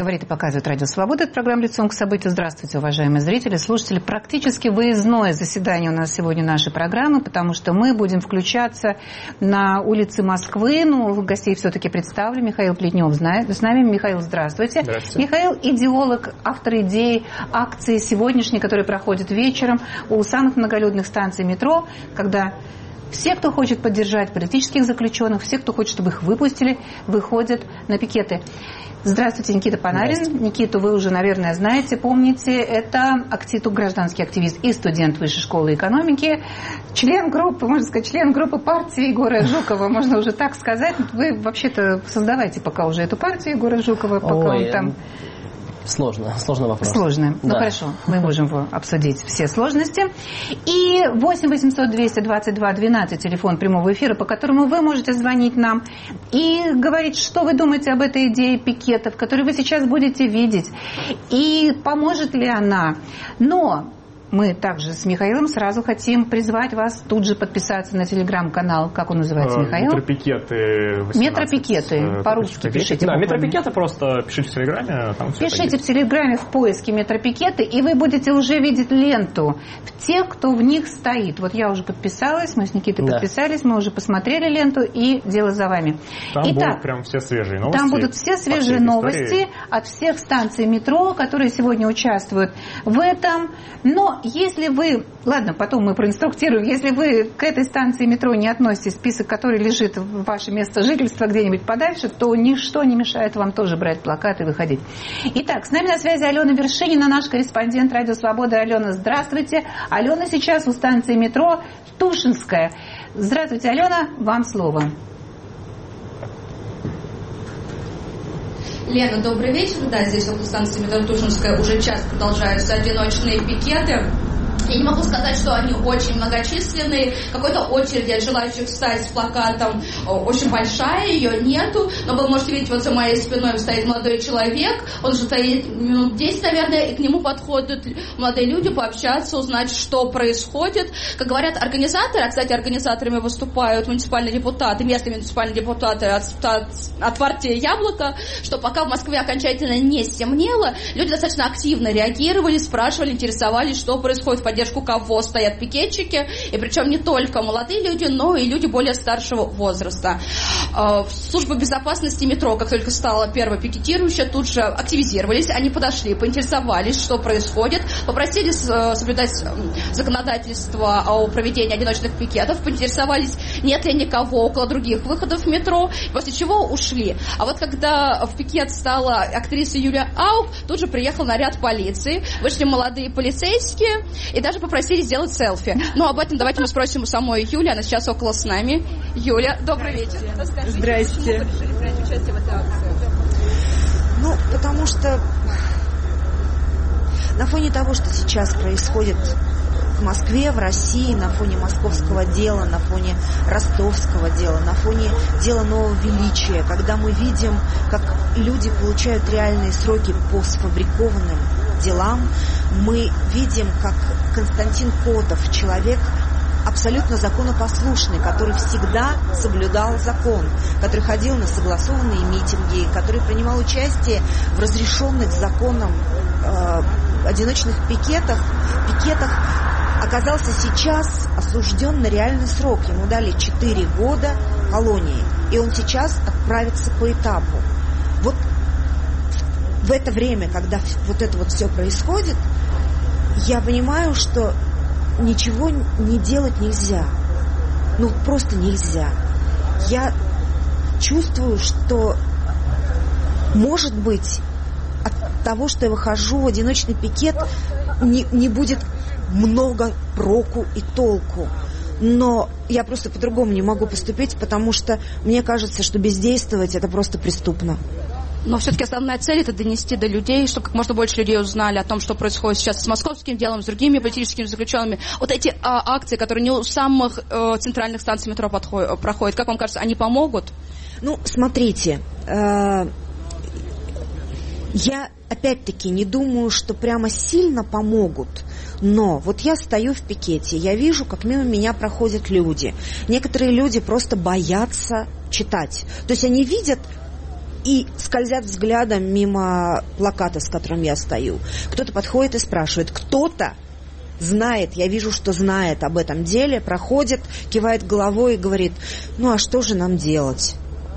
Говорит и показывает Радио Свобода. Это программа «Лицом к событию». Здравствуйте, уважаемые зрители, слушатели. Практически выездное заседание у нас сегодня нашей программы, потому что мы будем включаться на улице Москвы. Ну, гостей все-таки представлю. Михаил Плетнев с нами. Михаил, здравствуйте. Здравствуйте. Михаил – идеолог, автор идеи акции сегодняшней, которая проходит вечером у самых многолюдных станций метро, когда все, кто хочет поддержать политических заключенных, все, кто хочет, чтобы их выпустили, выходят на пикеты. Здравствуйте, Никита Панарин. Никиту вы уже, наверное, знаете, помните. Это гражданский активист и студент Высшей школы экономики, член группы, можно сказать, член группы партии Егора Жукова. Можно уже так сказать. Вы вообще-то создавайте пока уже эту партию Егора Жукова, пока он там... Сложный вопрос. Сложно. Да. Ну хорошо, мы можем обсудить все сложности. И 8 800 222 12 телефон прямого эфира, по которому вы можете звонить нам и говорить, что вы думаете об этой идее пикетов, которую вы сейчас будете видеть, и поможет ли она. Но мы также с Михаилом сразу хотим призвать вас тут же подписаться на телеграм-канал. Как он называется, Михаил? Метропикеты. Метропикеты. По-русски пишите. Да, метропикеты просто пишите в телеграме. Там пишите в телеграме в поиске метропикеты, и вы будете уже видеть ленту тех, кто в них стоит. Вот я уже подписалась, мы с Никитой подписались, мы уже посмотрели ленту, и дело за вами. Там будут прям все свежие новости. Там будут все свежие новости от всех станций метро, которые сегодня участвуют в этом. Но если вы, ладно, потом мы проинструктируем, если вы к этой станции метро не относитесь, список который лежит в ваше место жительства где-нибудь подальше, то ничто не мешает вам тоже брать плакат и выходить. Итак, с нами на связи Алена Вершинина, наш корреспондент Радио Свобода. Алена, здравствуйте. Алена сейчас у станции метро Тушинская. Здравствуйте, Алена, вам слово. Лена, добрый вечер. Да, здесь около станции метро Тушинская уже час продолжаются одиночные пикеты. Я не могу сказать, что они очень многочисленные. Какой-то очередь от желающих встать с плакатом очень большая, ее нету. Но вы можете видеть, вот за моей спиной стоит молодой человек. Он уже стоит минут 10, наверное, и к нему подходят молодые люди пообщаться, узнать, что происходит. Как говорят организаторы, а, кстати, организаторами выступают муниципальные депутаты, местные муниципальные депутаты от партии «Яблоко», что пока в Москве окончательно не стемнело, люди достаточно активно реагировали, спрашивали, интересовались, что происходит, в поддержку кого стоят пикетчики, и причем не только молодые люди, но и люди более старшего возраста. Служба безопасности метро, как только стала первой пикетирующей, тут же активизировались, они подошли, поинтересовались, что происходит, попросили соблюдать законодательство о проведении одиночных пикетов, поинтересовались, нет ли никого около других выходов в метро, после чего ушли. А вот когда в пикет стала актриса Юлия Ауф, тут же приехал наряд полиции, вышли молодые полицейские и даже попросили сделать селфи. Но об этом давайте мы спросим у самой Юли, она сейчас около с нами. Юля, добрый вечер. Здрасте. Почему вы решили принять участие в этой акции? Ну, потому что на фоне того, что сейчас происходит в Москве, в России, на фоне московского дела, на фоне ростовского дела, на фоне дела нового величия, когда мы видим, как люди получают реальные сроки по сфабрикованным делам, мы видим, как Константин Котов, человек абсолютно законопослушный, который всегда соблюдал закон, который ходил на согласованные митинги, который принимал участие в разрешенных законом одиночных пикетах, оказался сейчас осужден на реальный срок. Ему дали 4 года колонии, и он сейчас отправится по этапу. Вот в это время, когда вот это вот все происходит, я понимаю, что ничего не делать нельзя. Ну, просто нельзя. Я чувствую, что, может быть, от того, что я выхожу в одиночный пикет, не будет много проку и толку. Но я просто по-другому не могу поступить, потому что мне кажется, что бездействовать – это просто преступно. Но все-таки основная цель – это донести до людей, чтобы как можно больше людей узнали о том, что происходит сейчас с московским делом, с другими политическими заключенными. Вот эти акции, которые не у самых центральных станций метро проходят, как вам кажется, они помогут? Ну, смотрите, я опять-таки не думаю, что прямо сильно помогут. Но вот я стою в пикете, я вижу, как мимо меня проходят люди. Некоторые люди просто боятся читать. То есть они видят и скользят взглядом мимо плаката, с которым я стою. Кто-то подходит и спрашивает. Кто-то знает, я вижу, что знает об этом деле, проходит, кивает головой и говорит: ну а что же нам делать?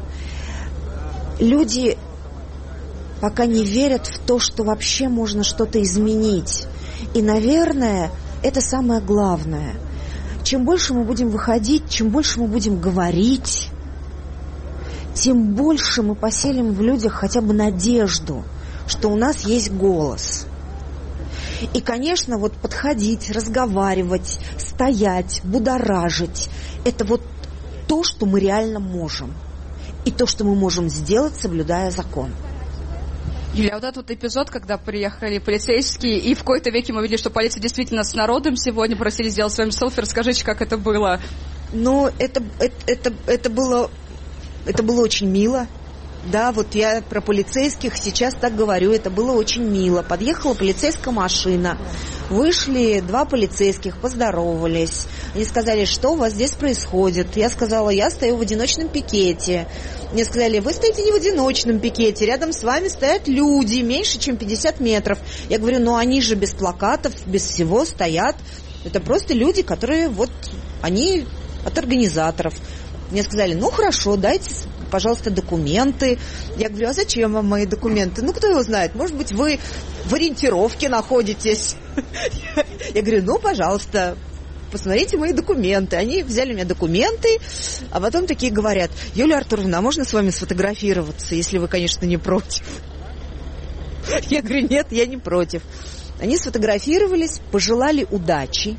Люди пока не верят в то, что вообще можно что-то изменить. И, наверное, это самое главное. Чем больше мы будем выходить, чем больше мы будем говорить, тем больше мы поселим в людях хотя бы надежду, что у нас есть голос. И, конечно, вот подходить, разговаривать, стоять, будоражить – это вот то, что мы реально можем. И то, что мы можем сделать, соблюдая закон. Юля, вот этот вот эпизод, когда приехали полицейские, и в какой-то веке мы видели, что полиция действительно с народом сегодня, просили сделать с вами селфи. Расскажите, как это было? Ну, это было очень мило. Да, вот я про полицейских сейчас так говорю, это было очень мило. Подъехала полицейская машина, вышли два полицейских, поздоровались. Они сказали, что у вас здесь происходит. Я сказала, я стою в одиночном пикете. Мне сказали, вы стоите не в одиночном пикете, рядом с вами стоят люди, меньше, чем 50 метров. Я говорю, ну они же без плакатов, без всего стоят. Это просто люди, которые вот, они от организаторов. Мне сказали, ну хорошо, дайте, пожалуйста, документы. Я говорю, а зачем вам мои документы? Ну, кто его знает, может быть, вы в ориентировке находитесь. Я говорю, ну, пожалуйста, посмотрите мои документы. Они взяли у меня документы, а потом такие говорят, Юлия Артуровна, а можно с вами сфотографироваться, если вы, конечно, не против? Я говорю, нет, я не против. Они сфотографировались, пожелали удачи,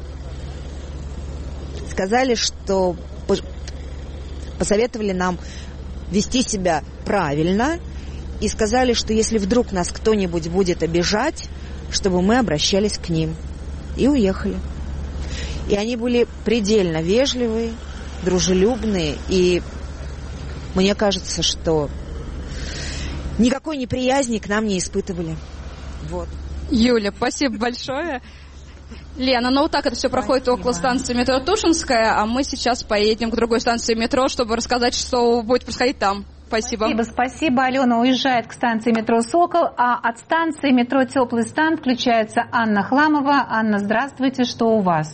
сказали, что посоветовали нам вести себя правильно и сказали, что если вдруг нас кто-нибудь будет обижать, чтобы мы обращались к ним. И уехали. И они были предельно вежливые, дружелюбные, и мне кажется, что никакой неприязни к нам не испытывали. Вот. Юля, спасибо большое. Лена, ну вот так это все проходит около станции метро Тушинская, а мы сейчас поедем к другой станции метро, чтобы рассказать, что будет происходить там. Спасибо. Спасибо. Алена уезжает к станции метро «Сокол», а от станции метро «Теплый стан» включается Анна Хламова. Анна, здравствуйте, что у вас?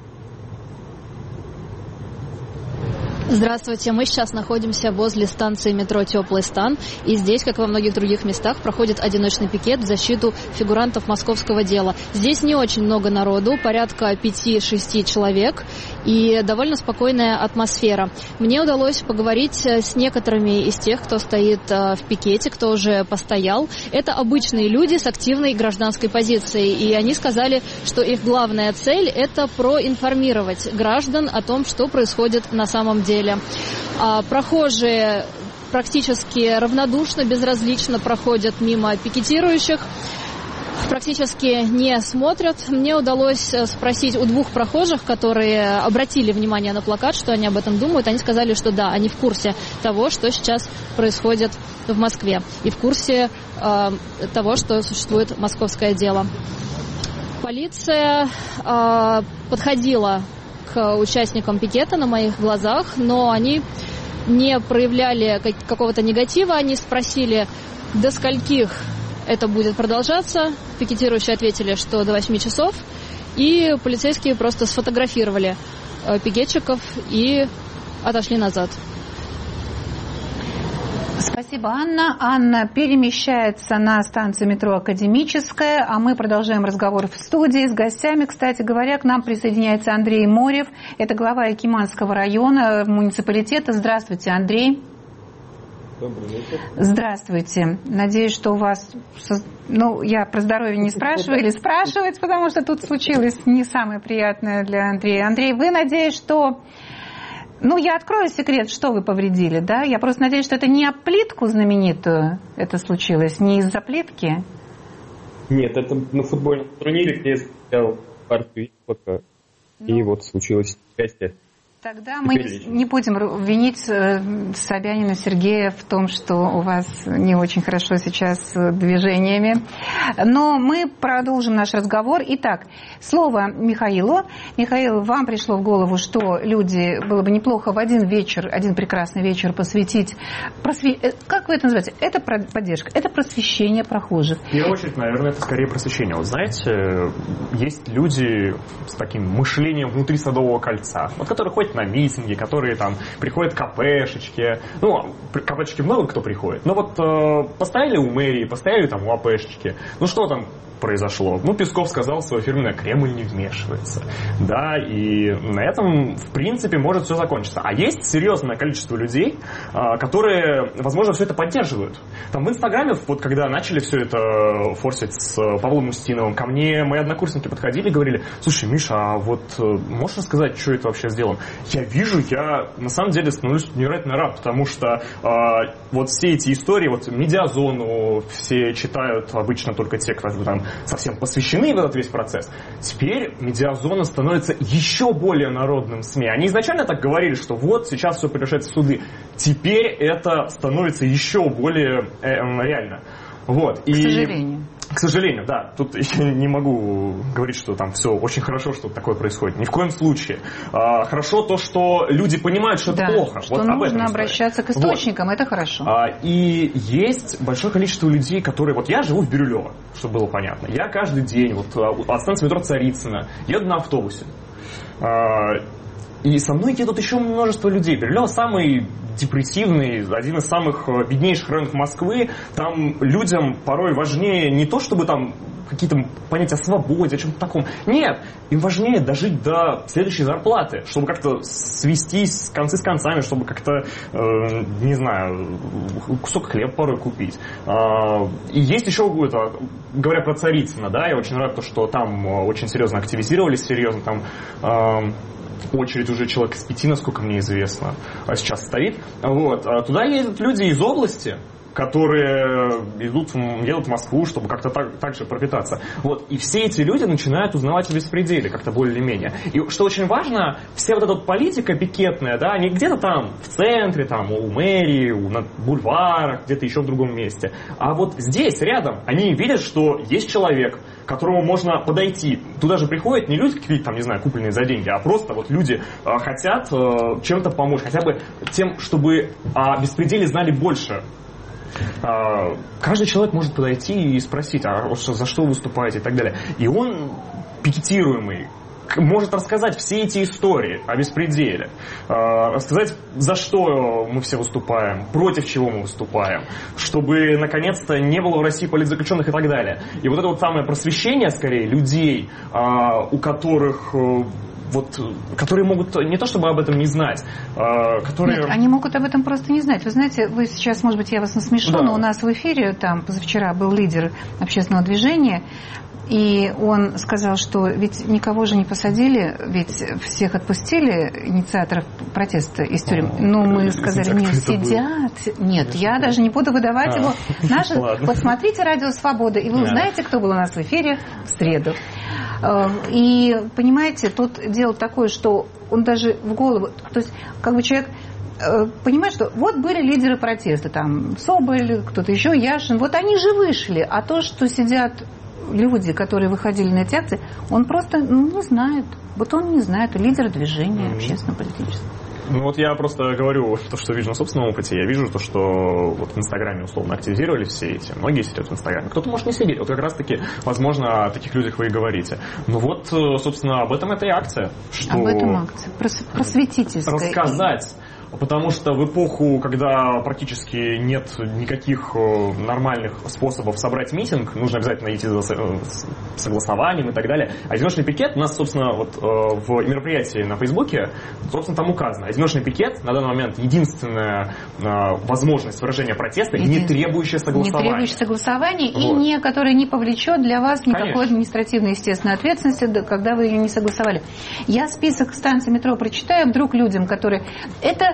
Здравствуйте, мы сейчас находимся возле станции метро «Теплый стан», и здесь, как и во многих других местах, проходит одиночный пикет в защиту фигурантов московского дела. Здесь не очень много народу, порядка 5-6 человек, и довольно спокойная атмосфера. Мне удалось поговорить с некоторыми из тех, кто стоит в пикете, кто уже постоял. Это обычные люди с активной гражданской позицией, и они сказали, что их главная цель – это проинформировать граждан о том, что происходит на самом деле. Прохожие практически равнодушно, безразлично проходят мимо пикетирующих, практически не смотрят. Мне удалось спросить у двух прохожих, которые обратили внимание на плакат, что они об этом думают. Они сказали, что да, они в курсе того, что сейчас происходит в Москве, и в курсе того, что существует московское дело. Полиция подходила к участникам пикета на моих глазах, но они не проявляли какого-то негатива. Они спросили, до скольких это будет продолжаться. Пикетирующие ответили, что до 8 часов. И полицейские просто сфотографировали пикетчиков и отошли назад. Спасибо, Анна. Анна перемещается на станцию метро «Академическая», а мы продолжаем разговор в студии с гостями. Кстати говоря, к нам присоединяется Андрей Морев, это глава Якиманского района муниципалитета. Здравствуйте, Андрей. Добрый вечер. Здравствуйте. Надеюсь, что у вас... Ну, я про здоровье не спрашиваю или спрашивать, потому что тут случилось не самое приятное для Андрея. Андрей, вы, надеюсь, что... Ну, я открою секрет, что вы повредили, да? Я просто надеюсь, что это не об плитку знаменитую это случилось, не из-за плитки? Нет, это на футбольном турнире, где я встречал партию яблока, и вот случилось счастье. Тогда мы не будем винить Собянина Сергея в том, что у вас не очень хорошо сейчас с движениями. Но мы продолжим наш разговор. Итак, слово Михаилу. Михаил, вам пришло в голову, что люди, было бы неплохо в один прекрасный вечер посвятить... Как вы это называете? Это поддержка, это просвещение прохожих. В первую очередь, наверное, это скорее просвещение. Вот знаете, есть люди с таким мышлением внутри Садового кольца, вот которые ходят на митинги, которые там приходят к АПшечке. Ну, к АПшечке много кто приходит. Но вот постояли у мэрии, постояли там у АПшечки. Ну, что там произошло? Ну, Песков сказал свое фирменное: Кремль не вмешивается. Да, и на этом, в принципе, может все закончиться. А есть серьезное количество людей, которые, возможно, все это поддерживают. Там в Инстаграме, вот когда начали все это форсить с Павлом Устиновым, ко мне мои однокурсники подходили и говорили: слушай, Миша, а вот можешь рассказать, что это вообще сделано? Я вижу, я на самом деле становлюсь невероятно рад, потому что вот все эти истории, вот Медиазону все читают обычно только те, кто там совсем посвящены в этот весь процесс. Теперь Медиазона становится еще более народным СМИ. Они изначально так говорили, что вот сейчас все превращается в суды. Теперь это становится еще более реально. Вот. К сожалению. К сожалению, да. Тут я не могу говорить, что там все очень хорошо, что такое происходит. Ни в коем случае. Хорошо то, что люди понимают, что это плохо. Что вот нужно обращаться к источникам, вот. Это хорошо. И есть большое количество людей, которые... Вот я живу в Бирюлево, чтобы было понятно. Я каждый день вот от станции метро Царицына еду на автобусе. И со мной едут еще множество людей. Бирюлево самый депрессивный, один из самых беднейших районов Москвы. Там людям порой важнее не то, чтобы там какие-то понятия о свободе, о чем-то таком. Нет, им важнее дожить до следующей зарплаты, чтобы как-то свестись концы с концами, чтобы как-то, не знаю, кусок хлеба порой купить. И есть еще, говоря про Царицыно, да, я очень рад, что там очень серьезно активизировались, серьезно там... очередь уже человек из 5, насколько мне известно, сейчас стоит. Вот. Туда едут люди из области, которые едут в Москву, чтобы как-то так же пропитаться. Вот. И все эти люди начинают узнавать о беспределе как-то более-менее. И что очень важно, вся вот эта вот политика пикетная, да, не где-то там в центре, там у мэрии, на бульварах, где-то еще в другом месте. А вот здесь, рядом, они видят, что есть человек, к которому можно подойти. Туда же приходят не люди какие-то там, не знаю, купленные за деньги, а просто вот люди хотят чем-то помочь, хотя бы тем, чтобы о беспределе знали больше. Каждый человек может подойти и спросить, за что вы выступаете и так далее. И он, пикетируемый, может рассказать все эти истории о беспределе, рассказать, за что мы все выступаем, против чего мы выступаем, чтобы, наконец-то, не было в России политзаключенных и так далее. И вот это вот самое просвещение, скорее, людей, у которых... которые могут не то чтобы об этом не знать, которые... Нет, они могут об этом просто не знать. Вы знаете, вы сейчас, может быть, я вас насмешу, да. Но у нас в эфире, там, позавчера был лидер общественного движения, и он сказал, что ведь никого же не посадили, ведь всех отпустили, инициаторов протеста из тюрем. Но мы сказали, нет, сидят. Нет, я даже не буду выдавать его. Посмотрите «Радио Свобода», и вы узнаете, кто был у нас в эфире в среду. И, понимаете, тут дело такое, что он даже в голову... То есть, как бы человек понимает, что вот были лидеры протеста, там, Соболь, кто-то еще, Яшин, вот они же вышли, а то, что сидят люди, которые выходили на эти акции, он просто не знает. Вот он не знает, лидер движения общественно-политического. Ну вот я просто говорю то, что вижу на собственном опыте. Я вижу то, что вот в Инстаграме условно активизировали все эти. Многие сидят в Инстаграме. Кто-то может не сидеть. Вот как раз таки, возможно, о таких людях вы и говорите. Ну вот, собственно, об этом эта и акция. Что об этом акция. Просветительская. Рассказать. Потому что в эпоху, когда практически нет никаких нормальных способов собрать митинг, нужно обязательно идти за согласованием и так далее. Одиночный пикет у нас, собственно, вот в мероприятии на Фейсбуке, собственно, там указано. Одиночный пикет на данный момент единственная возможность выражения протеста, не требующая согласования. Не требующая согласования вот. И не, которая не повлечет для вас никакой административной, естественной ответственности, когда вы ее не согласовали. Я список станций метро прочитаю вдруг людям, которые... Это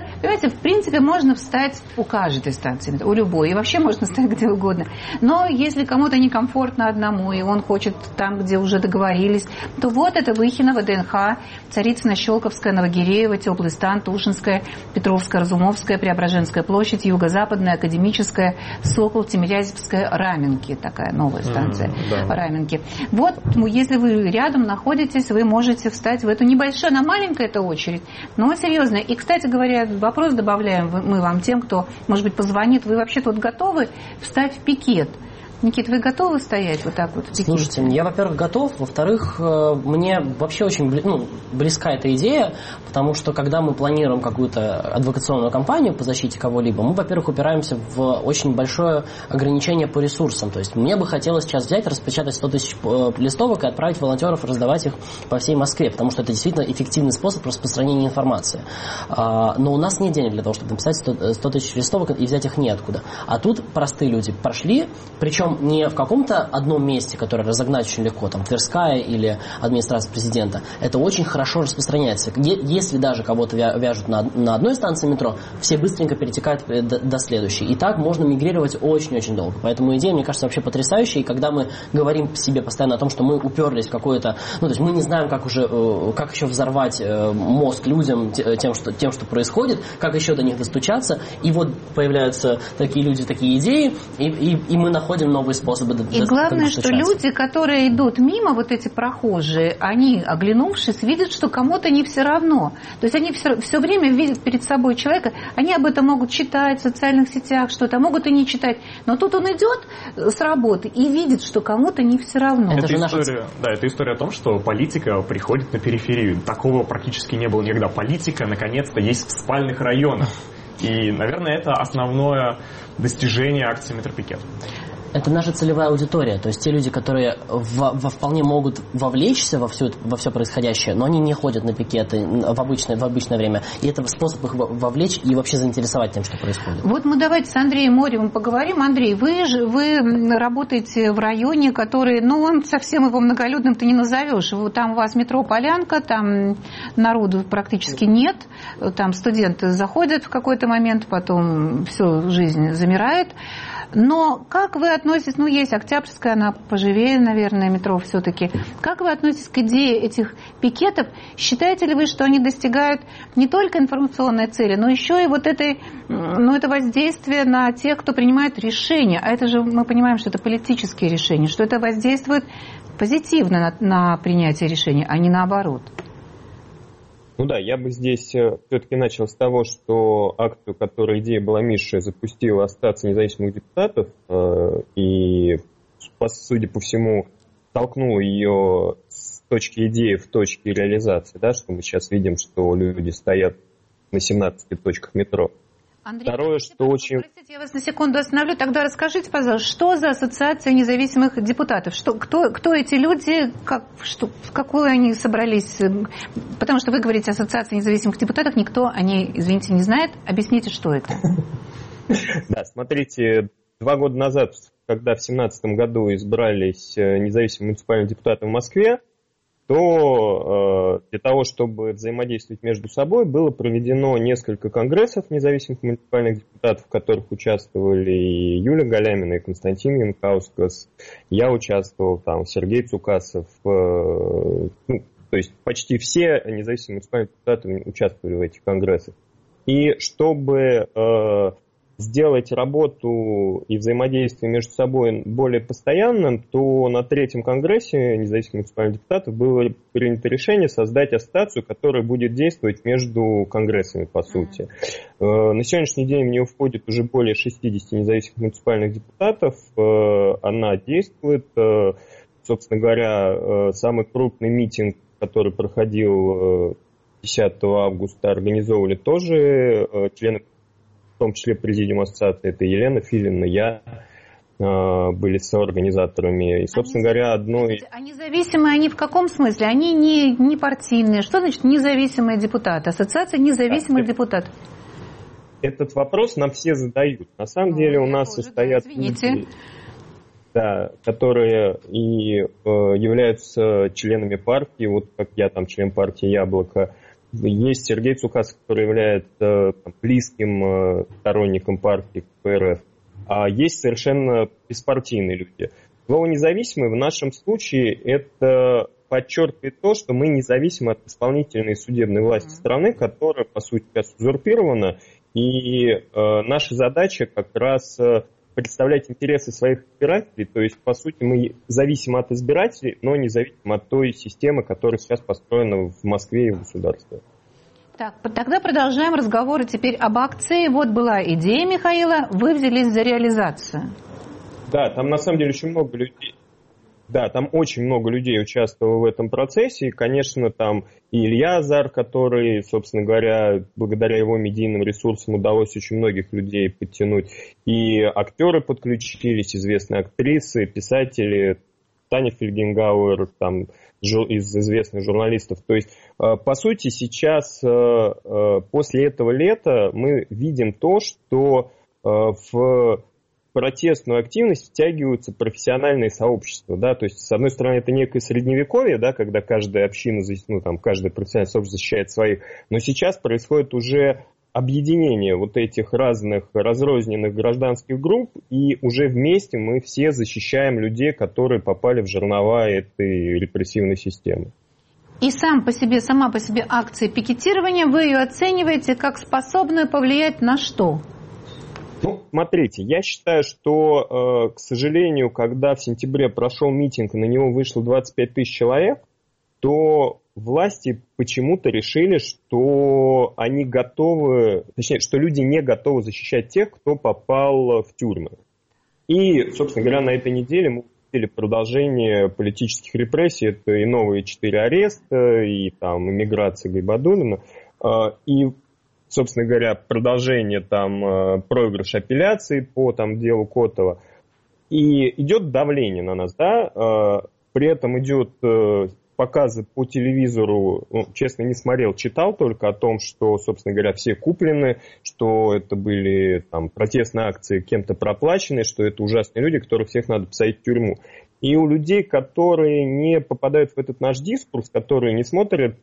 понимаете, в принципе, можно встать у каждой станции метро, у любой, и вообще можно встать где угодно. Но если кому-то некомфортно одному, и он хочет там, где уже договорились, то вот это Выхино, ВДНХ, Царицына, Щелковская, Новогиреево, Теплый стан, Тушинская, Петровская, Разумовская, Преображенская площадь, Юго-Западная, Академическая, Сокол, Тимирязевская, Раменки, такая новая станция, Раменки. Вот, если вы рядом находитесь, вы можете встать в эту небольшую, она маленькая эта очередь, но серьезная. И, кстати говоря, вопрос добавляем мы вам, тем, кто, может быть, позвонит, вы вообще тут готовы встать в пикет? Никит, вы готовы стоять вот так вот в пикете? Слушайте, я, во-первых, готов, во-вторых, мне вообще очень близка эта идея, потому что когда мы планируем какую-то адвокационную кампанию по защите кого-либо, мы, во-первых, упираемся в очень большое ограничение по ресурсам. То есть мне бы хотелось сейчас взять, распечатать 100 тысяч листовок и отправить волонтеров раздавать их по всей Москве, потому что это действительно эффективный способ распространения информации. Но у нас нет денег для того, чтобы написать 100 тысяч листовок и взять их неоткуда. А тут простые люди прошли, причем не в каком-то одном месте, которое разогнать очень легко, там Тверская или администрация президента, это очень хорошо распространяется. Если даже кого-то вяжут на одной станции метро, все быстренько перетекают до следующей. И так можно мигрировать очень-очень долго. Поэтому идея, мне кажется, вообще потрясающая. И когда мы говорим себе постоянно о том, что мы уперлись в какое-то... то есть мы не знаем, как еще взорвать мозг людям тем, что происходит, как еще до них достучаться. И вот появляются такие люди, такие идеи, и мы находим новые способы достучаться. И главное, что люди, которые идут мимо, вот эти прохожие, они, оглянувшись, видят, что кому-то не все равно. То есть они все время видят перед собой человека, они об этом могут читать в социальных сетях, что-то, могут и не читать. Но тут он идет с работы и видит, что кому-то не все равно. Это история о том, что политика приходит на периферию. Такого практически не было никогда. Политика, наконец-то, есть в спальных районах. И, наверное, это основное достижение акции «Метропикет». Это наша целевая аудитория, то есть те люди, которые вполне могут вовлечься во все происходящее, но они не ходят на пикеты в обычное время. И это способ их вовлечь и вообще заинтересовать тем, что происходит. Вот мы давайте с Андреем Моревым поговорим. Андрей, вы работаете в районе, который, он совсем его многолюдным-то не назовешь. Там у вас метро Полянка, там народу практически нет, там студенты заходят в какой-то момент, потом всю жизнь замирает. Но как вы относитесь, есть Октябрьская, она поживее, наверное, метро все-таки. Как вы относитесь к идее этих пикетов? Считаете ли вы, что они достигают не только информационной цели, но еще и это воздействие на тех, кто принимает решения? А это же мы понимаем, что это политические решения, что это воздействует позитивно на принятие решений, а не наоборот. Я бы здесь все-таки начал с того, что акцию, которая идея была Миши, запустила Ассоциация независимых депутатов и, судя по всему, толкнула ее с точки идеи в точке реализации, что мы сейчас видим, что люди стоят на 17 точках метро. Андрей, второе, что очень... Простите, я вас на секунду остановлю. Тогда расскажите, пожалуйста, что за ассоциация независимых депутатов? Кто эти люди? В какую они собрались? Потому что вы говорите ассоциация независимых депутатов, никто о ней, извините, не знает. Объясните, что это. Да, смотрите, 2 года назад, когда в 2017 году избрались независимые муниципальные депутаты в Москве, то для того, чтобы взаимодействовать между собой, было проведено несколько конгрессов независимых муниципальных депутатов, в которых участвовали и Юлия Галямина, и Константин Янкаускас. Я участвовал там, Сергей Цукасов. То есть почти все независимые муниципальные депутаты участвовали в этих конгрессах. И чтобы сделать работу и взаимодействие между собой более постоянным, то на 3-м конгрессе независимых муниципальных депутатов было принято решение создать ассоциацию, которая будет действовать между конгрессами, по сути. На сегодняшний день в нее входит уже более 60 независимых муниципальных депутатов. Она действует. Собственно говоря, самый крупный митинг, который проходил 10 августа, организовывали тоже члены, в том числе президиум ассоциации, это Елена Филина, я, были соорганизаторами. И, собственно говоря, одной... А независимые они в каком смысле? Они не партийные. Что значит независимые депутаты? Ассоциация независимых депутатов. Этот вопрос нам все задают. На самом деле у нас состоят люди, которые и являются членами партии. Вот как я там член партии «Яблоко», есть Сергей Цухас, который является близким сторонником партии КПРФ, а есть совершенно беспартийные люди. Слово «независимый» в нашем случае это подчеркивает то, что мы независимы от исполнительной и судебной власти страны, которая, по сути, сейчас узурпирована, и наша задача как раз представлять интересы своих избирателей, то есть, по сути, мы зависимы от избирателей, но не зависим от той системы, которая сейчас построена в Москве и в государстве. Так, тогда продолжаем разговоры теперь об акции. Вот была идея Михаила, вы взялись за реализацию. Да, там на самом деле очень много людей. Да, там очень много людей участвовало в этом процессе. И, конечно, там и Илья Азар, который, собственно говоря, благодаря его медийным ресурсам удалось очень многих людей подтянуть. И актеры подключились, известные актрисы, писатели, Таня Фельгенгауэр, там, из известных журналистов. То есть, по сути, сейчас, после этого лета, мы видим то, что в протестную активность втягиваются профессиональные сообщества, да, то есть, с одной стороны, это некое средневековье, да, когда каждая община, ну, там, каждое профессиональное сообщество защищает своих, но сейчас происходит уже объединение вот этих разных разрозненных гражданских групп, и уже вместе мы все защищаем людей, которые попали в жернова этой репрессивной системы. И сама по себе акция пикетирования, вы ее оцениваете как способную повлиять на что? Ну, смотрите, я считаю, что, к сожалению, когда в сентябре прошел митинг, и на него вышло 25 тысяч человек, то власти почему-то решили, что они готовы, точнее, что люди не готовы защищать тех, кто попал в тюрьмы. И, собственно говоря, на этой неделе мы увидели продолжение политических репрессий. Это и новые 4 ареста, и там иммиграция Гайбадуллина, и, собственно говоря, продолжение там проигрыш апелляции по там делу Котова. И идет давление на нас, да, при этом идет показы по телевизору, ну, честно, не смотрел, читал только о том, что, собственно говоря, все куплены, что это были там протестные акции кем-то проплачены, что это ужасные люди, которых всех надо посадить в тюрьму. И у людей, которые не попадают в этот наш дискурс, которые не смотрят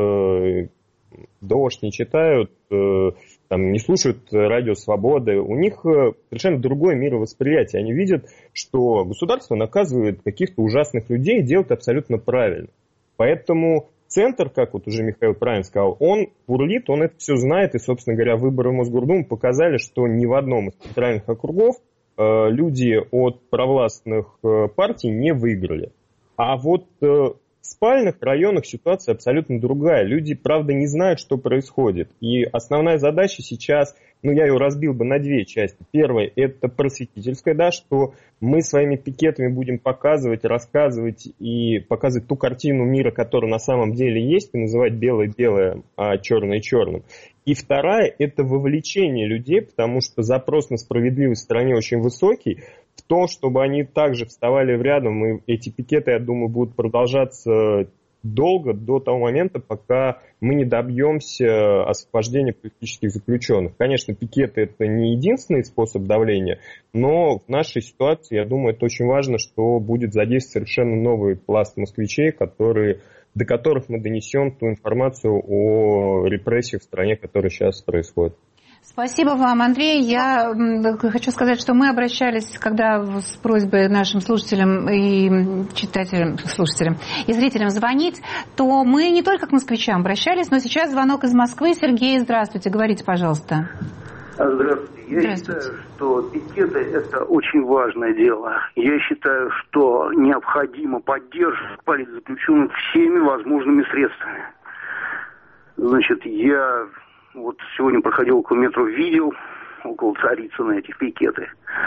«Дождь», не читают, там, не слушают радио «Свобода», у них совершенно другое мировосприятие. Они видят, что государство наказывает каких-то ужасных людей и делает абсолютно правильно. Поэтому центр, как вот уже Михаил правильно сказал, он бурлит, он это все знает. И, собственно говоря, выборы в Мосгордуму показали, что ни в одном из центральных округов люди от провластных партий не выиграли. А вот в спальных районах ситуация абсолютно другая. Люди, правда, не знают, что происходит. И основная задача сейчас, ну, я ее разбил бы на 2 части. Первая – это просветительская, да, что мы своими пикетами будем показывать, рассказывать и показывать ту картину мира, которая на самом деле есть, и называть белое белое, а черное черным. И вторая – это вовлечение людей, потому что запрос на справедливость в стране очень высокий. В то, чтобы они также вставали рядом, и эти пикеты, я думаю, будут продолжаться долго, до того момента, пока мы не добьемся освобождения политических заключенных. Конечно, пикеты – это не единственный способ давления, но в нашей ситуации, я думаю, это очень важно, что будет задействован совершенно новый пласт москвичей, до которых мы донесем ту информацию о репрессиях в стране, которая сейчас происходит. Спасибо вам, Андрей. Я хочу сказать, что мы обращались, когда с просьбой нашим слушателям и читателям, слушателям и зрителям звонить, то мы не только к москвичам обращались, но сейчас звонок из Москвы. Сергей, здравствуйте. Говорите, пожалуйста. Здравствуйте. Я считаю, что пикеты – это очень важное дело. Я считаю, что необходимо поддерживать политзаключенных всеми возможными средствами. Значит, я вот сегодня проходил около метро, видел около Царицына эти пикеты.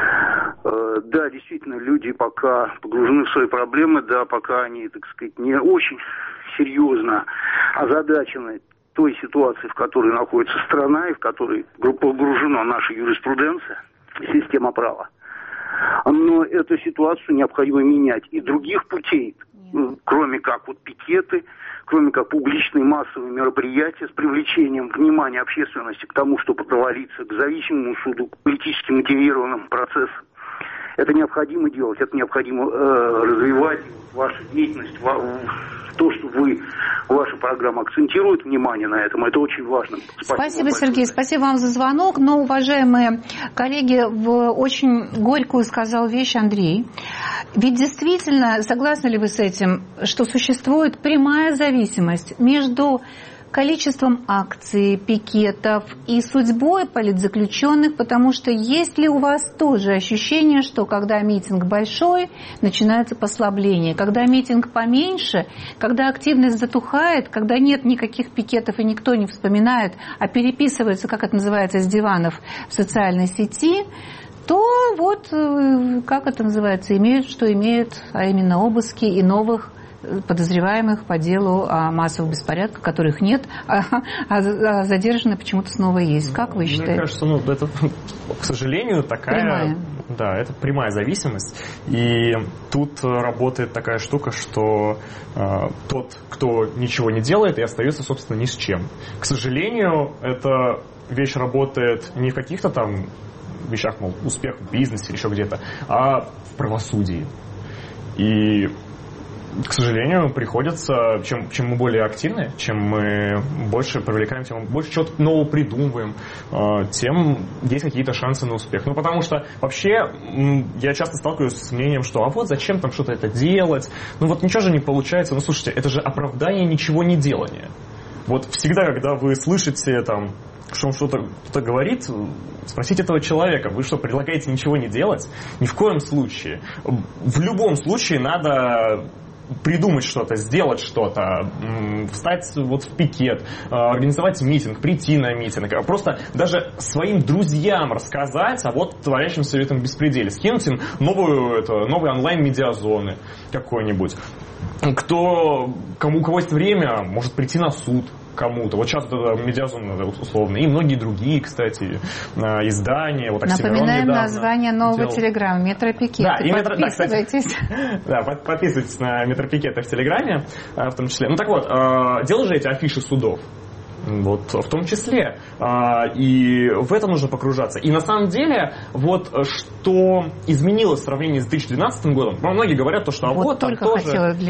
Да, действительно, люди пока погружены в свои проблемы, да, пока они, так сказать, не очень серьезно озадачены той ситуации, в которой находится страна и в которой погружена наша юриспруденция, система права. Но эту ситуацию необходимо менять. И других путей, кроме как вот пикеты, кроме как публичные массовые мероприятия с привлечением внимания общественности к тому, чтобы провалиться к зависимому суду, к политически мотивированным процессам, Это необходимо делать, это необходимо развивать вашу деятельность, то, что ваша программа акцентирует внимание на этом, это очень важно. Спасибо, Сергей, спасибо вам за звонок. Но, уважаемые коллеги, очень горькую сказал вещь Андрей. Ведь действительно, согласны ли вы с этим, что существует прямая зависимость между количеством акций, пикетов и судьбой политзаключенных, потому что есть ли у вас тоже ощущение, что когда митинг большой, начинается послабление, когда митинг поменьше, когда активность затухает, когда нет никаких пикетов и никто не вспоминает, а переписывается, как это называется, с диванов в социальной сети, то вот, как это называется, имеют, что имеют, а именно обыски и новых подозреваемых по делу о массовых беспорядках, которых нет, а задержанные почему-то снова есть. Как вы считаете? Мне кажется, это, к сожалению, такая... Прямая. Да, это прямая зависимость. И тут работает такая штука, что тот, кто ничего не делает, и остается, собственно, ни с чем. К сожалению, эта вещь работает не в каких-то там вещах, мол, успех в бизнесе или еще где-то, а в правосудии. И к сожалению, приходится, чем мы более активны, чем мы больше привлекаем, чем мы больше чего-то нового придумываем, тем есть какие-то шансы на успех. Ну, потому что вообще я часто сталкиваюсь с мнением, что а вот зачем там что-то это делать, ну вот ничего же не получается. Ну, слушайте, это же оправдание ничего не делания. Вот всегда, когда вы слышите там, что он что-то говорит, спросите этого человека, вы что, предлагаете ничего не делать? Ни в коем случае. В любом случае надо придумать что-то, сделать что-то, встать вот в пикет, организовать митинг, прийти на митинг, просто даже своим друзьям рассказать о вот творящемся в этом беспределе, скинуть им новые онлайн-медиазоны какой-нибудь. У кого есть время, может прийти на суд кому-то. Вот сейчас это медиазона условно. И многие другие, кстати, издания. Вот напоминаем название нового телеграмма «Метропикет». Да, подписывайтесь. Подписывайтесь на Метропикеты в Телеграме, в том числе. Ну так вот, делают же эти афиши судов. Вот, в том числе. И в это нужно погружаться. И на самом деле, вот что изменилось в сравнении с 2012 годом, многие говорят, что вот там тоже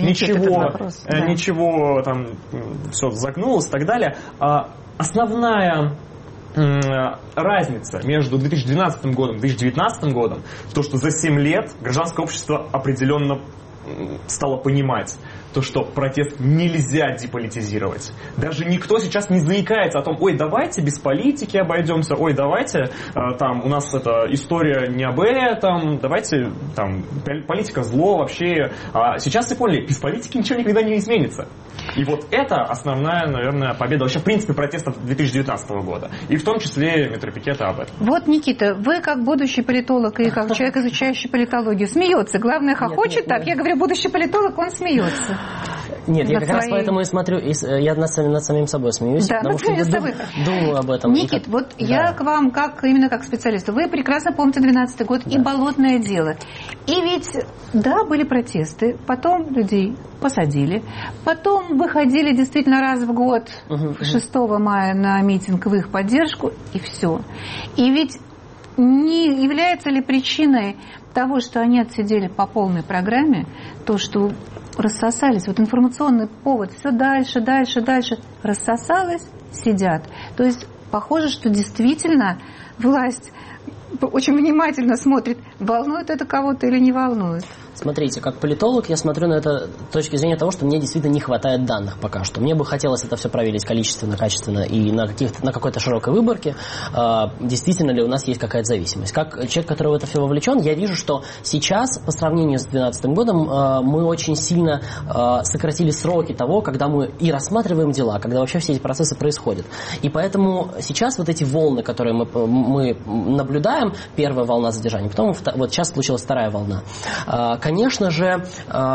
ничего там все загнулось и так далее. Основная разница между 2012 годом и 2019 годом в том, что за 7 лет гражданское общество определенно стало понимать то, что протест нельзя деполитизировать. Даже никто сейчас не заикается о том, ой, давайте без политики обойдемся, ой, давайте там у нас эта история не об этом, давайте там политика зло вообще. Сейчас все поняли, без политики ничего никогда не изменится. И вот это основная, наверное, победа вообще в принципе протеста 2019 года. И в том числе Метропикета об этом. Вот, Никита, вы как будущий политолог и как человек, изучающий политологию, смеется. Главное, хохочет так. Я говорю, будущий политолог, он смеется. Нет, я как раз поэтому и смотрю, я над самим собой смеюсь, да, потому что думаю об этом. Никит, вот да. Я к вам именно как специалисту. Вы прекрасно помните 2012 год и болотное дело. И ведь, да, были протесты, потом людей посадили, потом выходили действительно раз в год, 6 мая на митинг в их поддержку, и все. И ведь не является ли причиной того, что они отсидели по полной программе, то, что рассосались, вот информационный повод, все дальше, рассосалось, сидят. То есть похоже, что действительно власть очень внимательно смотрит, волнует это кого-то или не волнует. Смотрите, как политолог я смотрю на это с точки зрения того, что мне действительно не хватает данных пока что. Мне бы хотелось это все проверить количественно, качественно и на какой-то широкой выборке. Действительно ли у нас есть какая-то зависимость. Как человек, который в это все вовлечен, я вижу, что сейчас, по сравнению с 2012 годом, мы очень сильно сократили сроки того, когда мы и рассматриваем дела, когда вообще все эти процессы происходят. И поэтому сейчас вот эти волны, которые мы наблюдаем, первая волна задержаний, потом вот сейчас случилась вторая волна. Конечно же,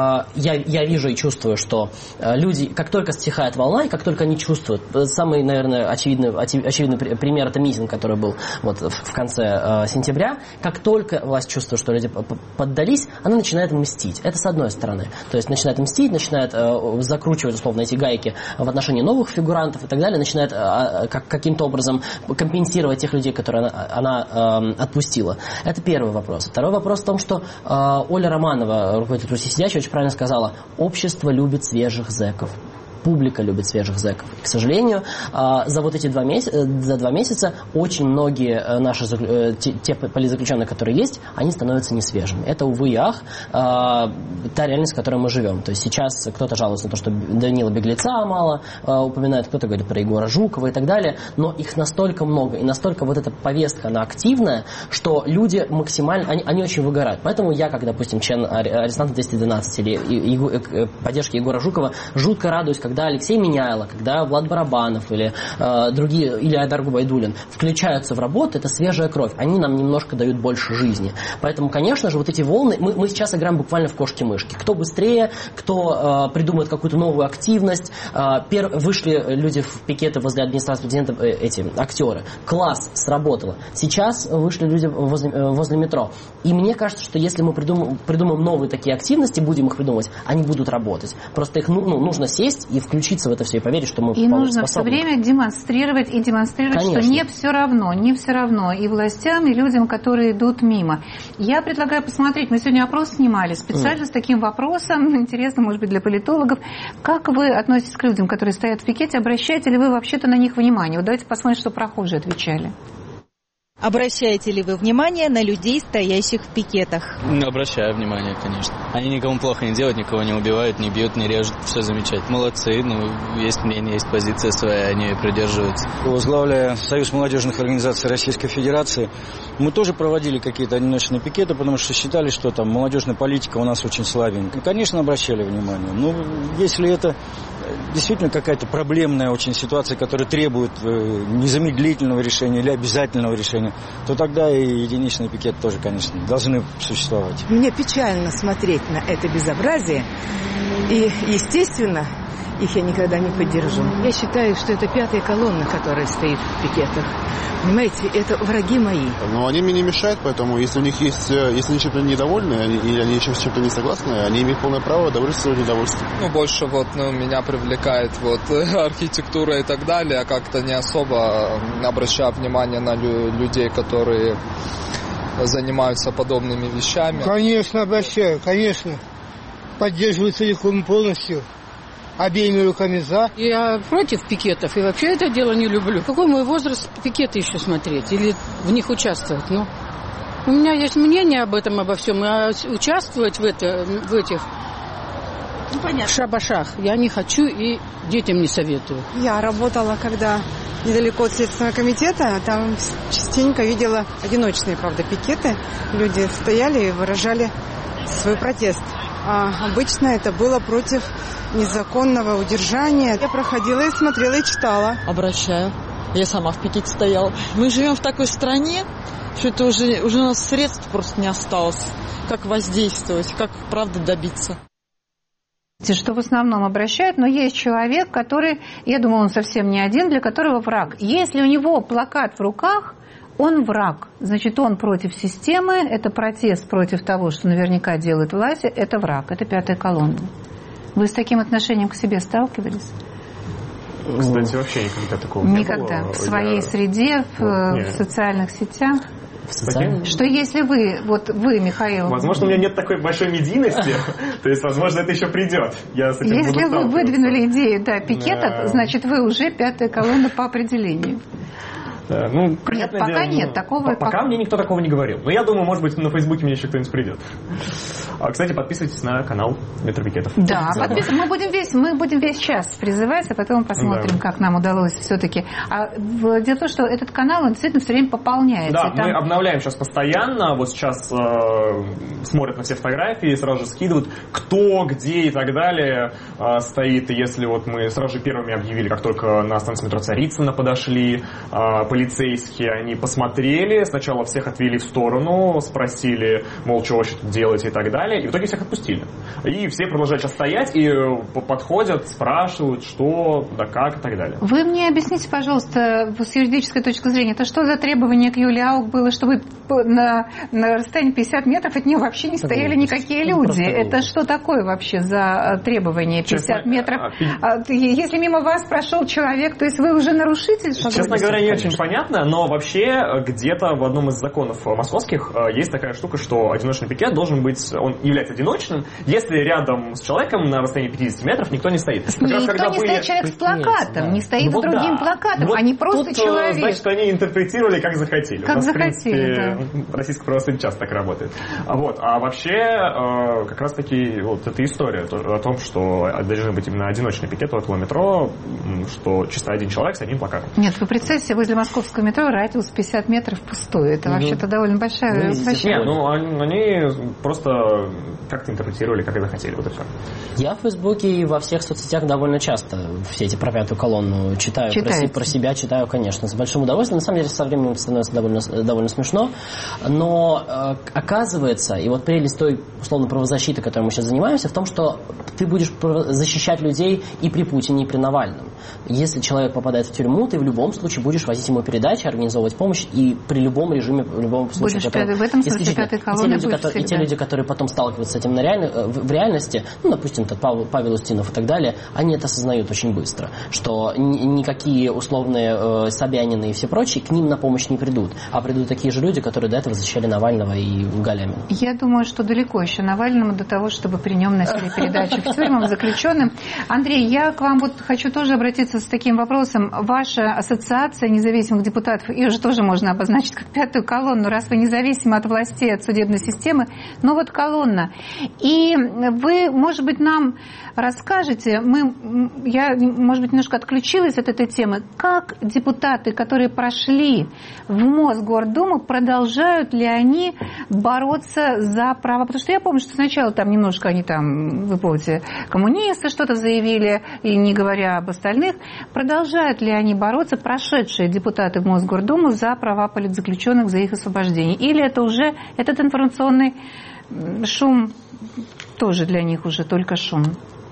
я вижу и чувствую, что люди, как только стихает волна, и как только они чувствуют, самый, наверное, очевидный пример — это митинг, который был вот в конце сентября, как только власть чувствует, что люди поддались, она начинает мстить. Это с одной стороны. То есть начинает мстить, начинает закручивать, условно, эти гайки в отношении новых фигурантов и так далее, начинает каким-то образом компенсировать тех людей, которые она отпустила. Это первый вопрос. Второй вопрос в том, что Оля Романова, руководитель «Руси сидящей», очень правильно сказала: общество любит свежих зэков. Публика любит свежих зэков. К сожалению, за вот эти 2 месяца очень многие наши те политзаключенные, которые есть, они становятся несвежими. Это, увы и ах, та реальность, в которой мы живем. То есть сейчас кто-то жалуется на то, что Данила Беглеца мало упоминает, кто-то говорит про Егора Жукова и так далее, но их настолько много, и настолько вот эта повестка, она активная, что люди максимально, они очень выгорают. Поэтому я, как, допустим, член арестанта 212 или поддержки Егора Жукова, жутко радуюсь, когда Алексей Меняйло, когда Влад Барабанов или другие, или Айдар Губайдуллин включаются в работу, это свежая кровь. Они нам немножко дают больше жизни. Поэтому, конечно же, вот эти волны, мы сейчас играем буквально в кошки-мышки. Кто быстрее, кто придумает какую-то новую активность. Вышли люди в пикеты возле администрации президента, эти актеры. Класс, сработало. Сейчас вышли люди возле метро. И мне кажется, что если мы придумаем новые такие активности, будем их придумывать, они будут работать. Просто их нужно сесть и включиться в это все и поверить, что мы и нужно все время демонстрировать, Конечно. что не все равно и властям, и людям, которые идут мимо. Я предлагаю посмотреть, мы сегодня опрос снимали специально с таким вопросом, интересно, может быть, для политологов, как вы относитесь к людям, которые стоят в пикете, обращаете ли вы вообще-то на них внимание? Вот давайте посмотрим, что прохожие отвечали. Обращаете ли вы внимание на людей, стоящих в пикетах? Обращаю внимание, конечно. Они никому плохо не делают, никого не убивают, не бьют, не режут, все замечательно. Молодцы, есть мнение, есть позиция своя, они ее придерживаются. Возглавляя Союз молодежных организаций Российской Федерации, мы тоже проводили какие-то одиночные пикеты, потому что считали, что там молодежная политика у нас очень слабенькая. Конечно, обращали внимание. Но если это действительно какая-то проблемная очень ситуация, которая требует незамедлительного решения или обязательного решения, то тогда и единичный пикет тоже, конечно, должны существовать. Мне печально смотреть на это безобразие, и, естественно, их я никогда не поддержу. Я считаю, что это пятая колонна, которая стоит в пикетах. Понимаете, это враги мои. Но они мне не мешают, поэтому если у них есть, если они чем-то недовольны, или они с чем-то не согласны, они имеют полное право довольствовать своим недовольством. Больше меня привлекает архитектура и так далее, а как-то не особо обращаю внимание на людей, которые занимаются подобными вещами. Конечно, обращаю, конечно. Поддерживаю целиком полностью. Обеими руками за. Я против пикетов и вообще это дело не люблю. Какой мой возраст пикеты еще смотреть или в них участвовать? У меня есть мнение об этом, обо всем, а участвовать в этих шабашах я не хочу и детям не советую. Я работала, когда недалеко от Следственного комитета, там частенько видела одиночные, правда, пикеты. Люди стояли и выражали свой протест. А обычно это было против незаконного удержания. Я проходила и смотрела, и читала. Обращаю. Я сама в пикете стояла. Мы живем в такой стране, что это уже у нас средств просто не осталось. Как воздействовать, как правды добиться. Что в основном обращают, но есть человек, который, я думаю, он совсем не один, для которого враг. Если у него плакат в руках, он враг. Значит, он против системы, это протест против того, что наверняка делает власть, это враг, это пятая колонна. Вы с таким отношением к себе сталкивались? Кстати, вообще никогда такого не было. Никогда. В своей среде, в социальных сетях? Что если вы, Михаил... Возможно, у меня нет такой большой медийности, то есть, возможно, это еще придет. Если вы выдвинули идею пикетов, значит, вы уже пятая колонна по определению. Нет, пока нет такого. Пока мне никто такого не говорил. Но я думаю, может быть, на Фейсбуке мне еще кто-нибудь придет. Кстати, подписывайтесь на канал Метро Пикетов. Да, подписывайтесь. Мы будем весь час призывать, а потом посмотрим, как нам удалось все-таки. Дело в том, что этот канал, он действительно все время пополняется. Да, мы обновляем сейчас постоянно. Вот сейчас смотрят на все фотографии, сразу же скидывают, кто, где и так далее стоит. И если мы сразу же первыми объявили, как только на станцию метро Царицына подошли полицейские, они посмотрели, сначала всех отвели в сторону, спросили, мол, что вообще тут делаете и так далее, и в итоге всех отпустили. И все продолжают сейчас стоять и подходят, спрашивают, что, да как и так далее. Вы мне объясните, пожалуйста, с юридической точки зрения, это что за требование к Юлии Аук было, чтобы на расстоянии 50 метров от нее вообще не стояли никакие люди? Это что такое вообще за требование 50 метров? Если мимо вас прошел человек, то есть вы уже нарушитель? Честно говоря, не очень понятно, но вообще где-то в одном из законов московских есть такая штука, что одиночный пикет должен быть, он является одиночным, если рядом с человеком на расстоянии 50 метров никто не стоит. Никто не стоит человек с плакатом, не стоит с другим плакатом, они просто человек. Значит, они интерпретировали как захотели. Как захотели, да. Российское правосудие часто так работает. А вообще, как раз таки, вот эта история о том, что должен быть именно одиночный пикет около метро, что чисто один человек с одним плакатом. Нет, вы представьте, возле московского метро радиус 50 метров пустой. Это вообще-то довольно большая... Нет, они просто как-то интерпретировали, как это хотели. Вот и все. Я в Фейсбуке и во всех соцсетях довольно часто все эти про пятую колонну читаю. Про себя читаю, конечно, с большим удовольствием. На самом деле, со временем становится довольно смешно. Но оказывается, и вот прелесть той, условно, правозащиты, которой мы сейчас занимаемся, в том, что ты будешь защищать людей и при Путине, и при Навальном. Если человек попадает в тюрьму, ты в любом случае будешь возить ему передачи, организовывать помощь, и при любом режиме, в любом случае... В этом смысле пятой колонны и те люди, которые потом сталкиваются с этим в реальности, ну, допустим, Павел Устинов и так далее, они это осознают очень быстро, что никакие условные Собянины и все прочие к ним на помощь не придут, а придут такие же люди, которые до этого защищали Навального и Галямина. Я думаю, что далеко еще Навальному до того, чтобы при нем носили передачи в тюрьмам заключенным. Андрей, я к вам вот хочу тоже обратиться с таким вопросом. Ваша ассоциация независимых депутатов, ее же тоже можно обозначить как пятую колонну, раз вы независимы от властей, от судебной системы, но вот колонна. И вы, может быть, нам расскажете, я, может быть, немножко отключилась от этой темы, как депутаты, которые прошли в Мосгордуму, продолжают ли они бороться за права? Потому что я помню, что сначала там немножко они там, вы помните, коммунисты что-то заявили, и не говоря об остальных, продолжают ли они бороться, прошедшие депутаты в Мосгордуму, за права политзаключенных, за их освобождение? Или это уже этот информационный шум тоже для них уже только шум?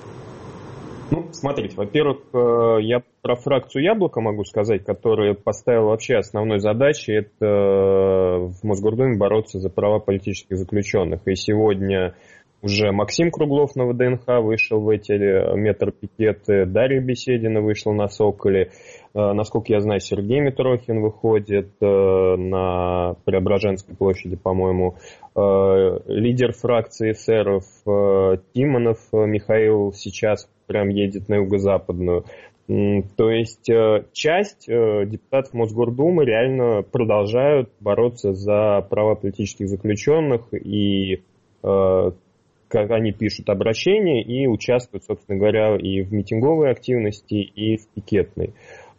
Ну, смотрите, во-первых, я про фракцию «Яблоко» могу сказать, которая поставила вообще основной задачей, это в Мосгордуме бороться за права политических заключенных. И сегодня уже Максим Круглов на ВДНХ вышел в эти метропикеты, Дарья Беседина вышла на «Соколе». Насколько я знаю, Сергей Митрохин выходит на Преображенской площади, по-моему. Лидер фракции эсеров Тимонов Михаил сейчас прям едет на юго-западную. То есть часть депутатов Мосгордумы реально продолжают бороться за права политических заключенных, и как они пишут обращения и участвуют, собственно говоря, и в митинговой активности, и в пикетной.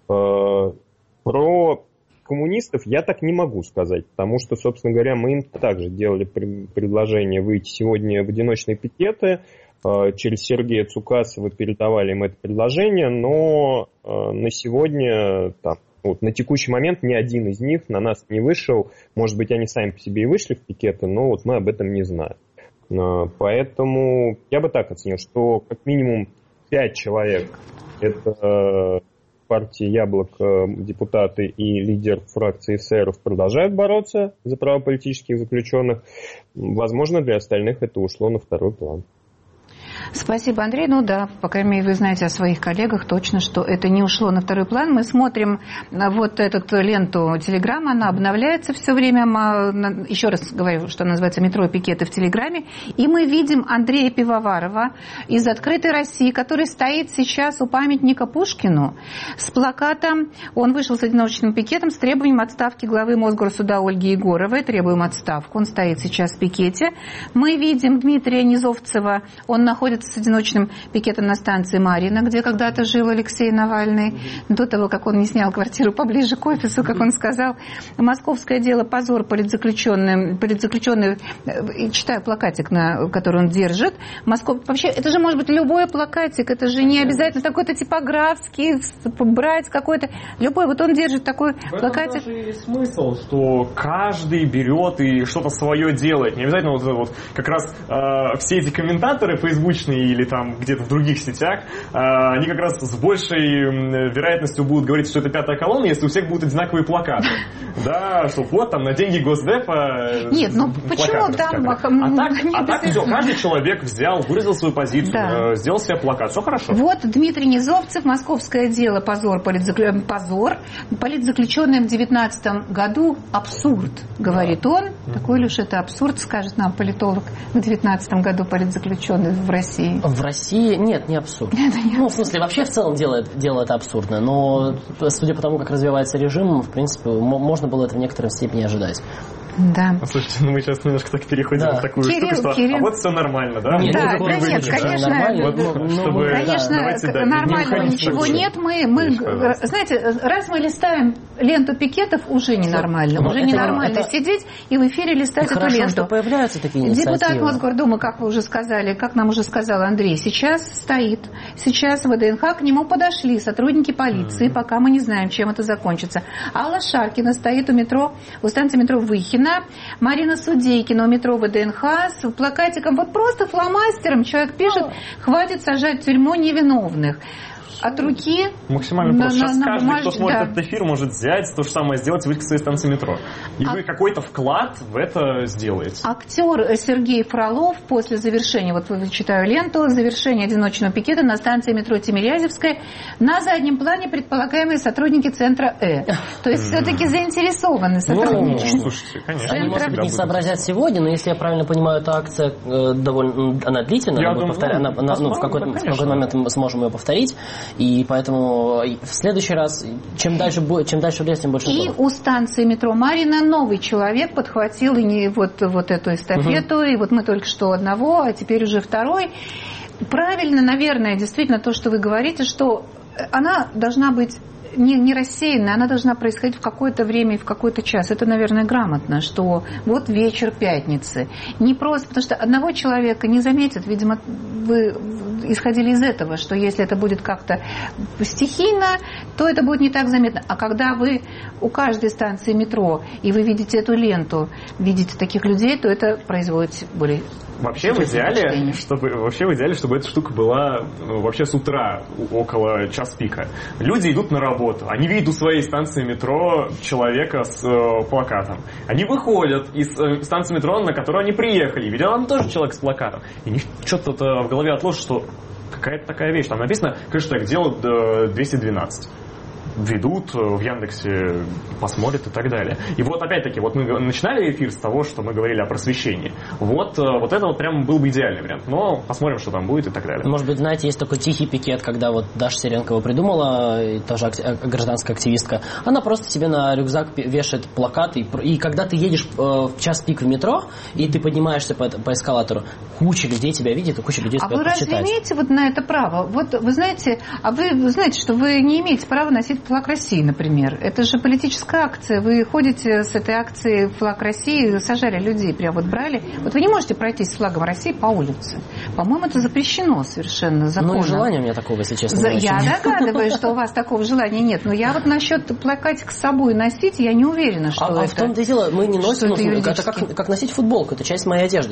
Про коммунистов я так не могу сказать, потому что, собственно говоря, мы им также делали предложение выйти сегодня в одиночные пикеты. Через Сергея Цукасова передавали им это предложение, но на сегодня, на текущий момент ни один из них на нас не вышел. Может быть, они сами по себе и вышли в пикеты, но вот мы об этом не знаем. Поэтому я бы так оценил, что как минимум 5 человек – это партии «Яблоко», депутаты и лидер фракции эсеров продолжают бороться за права политических заключенных. Возможно, для остальных это ушло на второй план. Спасибо, Андрей. Ну да, по крайней мере, вы знаете о своих коллегах точно, что это не ушло на второй план. Мы смотрим вот эту ленту Телеграма, она обновляется все время. Еще раз говорю, что она называется «Метро и пикеты» в Телеграме. И мы видим Андрея Пивоварова из «Открытой России», который стоит сейчас у памятника Пушкину с плакатом. Он вышел с одиночным пикетом с требованием отставки главы Мосгорсуда Ольги Егоровой. Требуем отставку. Он стоит сейчас в пикете. Мы видим Дмитрия Низовцева. Он находится сравнивается с одиночным пикетом на станции Марьино, где когда-то жил Алексей Навальный, до того, как он не снял квартиру поближе к офису, как он сказал. Московское дело «Позор политзаключенный», читаю плакатик, который он держит. Вообще, это же может быть любой плакатик, это же не обязательно какой-то типографский, брать какой-то, любой, вот он держит такой плакатик. В этом даже и смысл, что каждый берет и что-то свое делает. Не обязательно вот как раз все эти комментаторы фейсбучные или там где-то в других сетях, они как раз с большей вероятностью будут говорить, что это пятая колонна, если у всех будут одинаковые плакаты. Да, что вот там на деньги Госдепа. Нет, ну почему там? А так все, каждый человек взял, выразил свою позицию, сделал себе плакат, все хорошо. Вот Дмитрий Низовцев, московское дело «Позор политзаключенным в 2019 году абсурд», говорит он. Такой ли уж это абсурд, скажет нам политолог, в 2019 году политзаключенный в России? В России нет, не абсурд. Ну, в смысле, вообще в целом дело это абсурдно, но судя по тому, как развивается режим, в принципе, можно было это в некоторой степени ожидать. Да. Слушайте, ну мы сейчас немножко так переходим в такую штуку, что а вот все нормально, да? Нет, конечно, нормально, ничего нет. Мы, знаете, раз мы листаем ленту пикетов, уже ненормально. Уже ненормально сидеть и в эфире листать эту ленту. Что появляются такие инициативы. Депутат Мосгордумы, как вы уже сказали, как нам уже сказал Андрей, сейчас стоит, сейчас в ВДНХ к нему подошли сотрудники полиции, пока мы не знаем, чем это закончится. Алла Шаркина стоит у станции метро Выхино, Марина Судейкина у метро ВДНХ с плакатиком, вот просто фломастером человек пишет: хватит сажать в тюрьму невиновных. От руки максимально просто. Сейчас каждый, кто смотрит этот эфир, может взять то же самое сделать и выйти к своей станции метро. И вы какой-то вклад в это сделаете. Актер Сергей Фролов после завершения, вот читаю ленту, завершения одиночного пикета на станции метро Тимирязевская, на заднем плане предполагаемые сотрудники центра То есть все-таки заинтересованы сотрудники. Слушайте, конечно. Они, может быть, не сообразят сегодня, но если я правильно понимаю, эта акция довольно, она длительная, в какой-то момент мы сможем ее повторить. И поэтому в следующий раз, чем дальше в лес, тем больше. И у станции метро Марьино новый человек подхватил вот эту эстафету, и вот мы только что одного, а теперь уже второй. Правильно, наверное, действительно то, что вы говорите, что она должна быть не рассеянная, она должна происходить в какое-то время и в какой-то час. Это, наверное, грамотно, что вот вечер пятницы. Не просто, потому что одного человека не заметят. Видимо, вы исходили из этого, что если это будет как-то стихийно, то это будет не так заметно. А когда вы у каждой станции метро, и вы видите эту ленту, видите таких людей, то это производит более... Вообще в идеале, чтобы эта штука была вообще с утра, около час пика. Люди идут на работу, они видят у своей станции метро человека с плакатом. Они выходят из станции метро, на которую они приехали, видят там тоже человек с плакатом. И у них что-то в голове отложит, что какая-то такая вещь. Там написано, хэштег делают 212. Ведут в Яндексе, посмотрят и так далее. И вот опять-таки, вот мы начинали эфир с того, что мы говорили о просвещении. Вот это вот прям был бы идеальный вариант. Но посмотрим, что там будет и так далее. Может быть, знаете, есть такой тихий пикет, когда вот Даша Серенкова придумала, тоже гражданская активистка, она просто себе на рюкзак вешает плакат, и когда ты едешь в час пик в метро, и ты поднимаешься по эскалатору, куча людей тебя видит, и куча людей тебя прочитает. А вы разве имеете вот на это право? Вот вы знаете, что вы не имеете права носить флаг России, например. Это же политическая акция. Вы ходите с этой акцией флаг России, сажали людей, прям вот брали. Вот вы не можете пройтись с флагом России по улице. По-моему, это запрещено совершенно законом. Ну, и желания у меня такого, если честно. Я догадываюсь, что у вас такого желания нет. Но я вот насчет плакатик с собой носить, я не уверена, что это... в том-то и дело, мы не носим, это как носить футболку. Это часть моей одежды.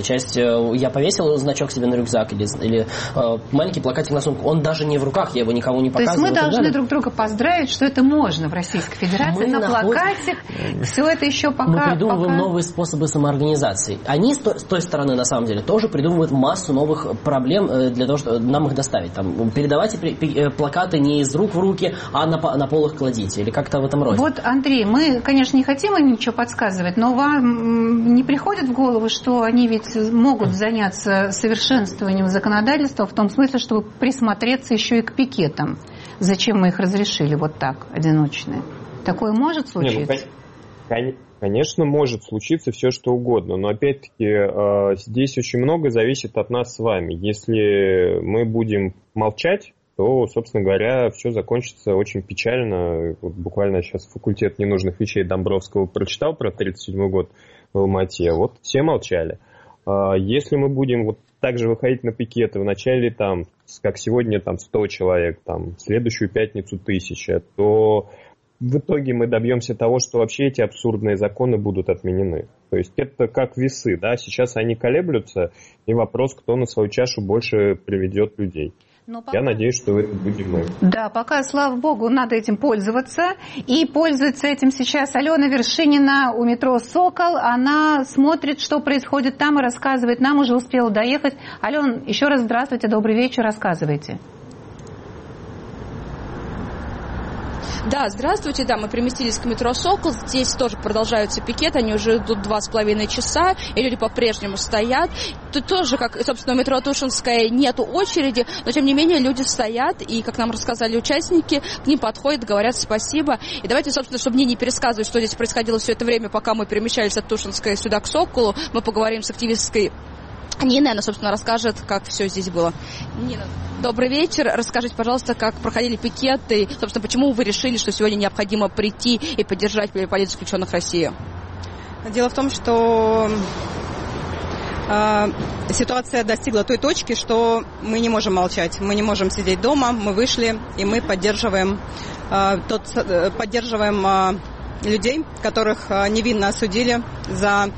Я повесил значок себе на рюкзак или маленький плакатик на сумку. Он даже не в руках, я его никому не показываю. То есть мы должны друг друга поздравить, что это можно в Российской Федерации, на плакатик, все это еще пока... Мы придумываем новые способы самоорганизации. Они с той стороны, на самом деле, тоже придумывают массу новых проблем для того, чтобы нам их доставить. Там, передавайте плакаты не из рук в руки, а на пол их кладите, или как-то в этом роде. Вот, Андрей, мы, конечно, не хотим им ничего подсказывать, но вам не приходит в голову, что они ведь могут заняться совершенствованием законодательства в том смысле, чтобы присмотреться еще и к пикетам? Зачем мы их разрешили вот так, одиночные? Такое может случиться? Конечно, может случиться все, что угодно, но опять-таки здесь очень много зависит от нас с вами. Если мы будем молчать, то, собственно говоря, все закончится очень печально. Вот буквально сейчас факультет ненужных вещей Домбровского прочитал про 1937 год в Алмате. Вот все молчали. Если мы будем вот так же выходить на пикеты, вначале там, как сегодня, там 100 человек, там, в следующую пятницу 1000, то в итоге мы добьемся того, что вообще эти абсурдные законы будут отменены. То есть это как весы, да, сейчас они колеблются, и вопрос, кто на свою чашу больше приведет людей. Я надеюсь, что это будем мы. Да, пока, слава богу, надо этим пользоваться. И пользуется этим сейчас Алена Вершинина у метро «Сокол». Она смотрит, что происходит там, и рассказывает. Нам уже успела доехать. Алена, еще раз здравствуйте, добрый вечер, рассказывайте. Да, здравствуйте, да, мы переместились к метро «Сокол», здесь тоже продолжаются пикеты, они уже идут 2,5 часа, и люди по-прежнему стоят. Тут тоже, как, собственно, у метро Тушинская нету очереди, но, тем не менее, люди стоят, и, как нам рассказали участники, к ним подходят, говорят спасибо. И давайте, собственно, чтобы мне не пересказывать, что здесь происходило все это время, пока мы перемещались от Тушинской сюда к «Соколу», мы поговорим с активисткой Нина, она, собственно, расскажет, как все здесь было. Нина, добрый вечер. Расскажите, пожалуйста, как проходили пикеты, собственно, почему вы решили, что сегодня необходимо прийти и поддержать политзаключенных России? Дело в том, что ситуация достигла той точки, что мы не можем молчать, мы не можем сидеть дома, мы вышли и мы поддерживаем людей, которых невинно осудили за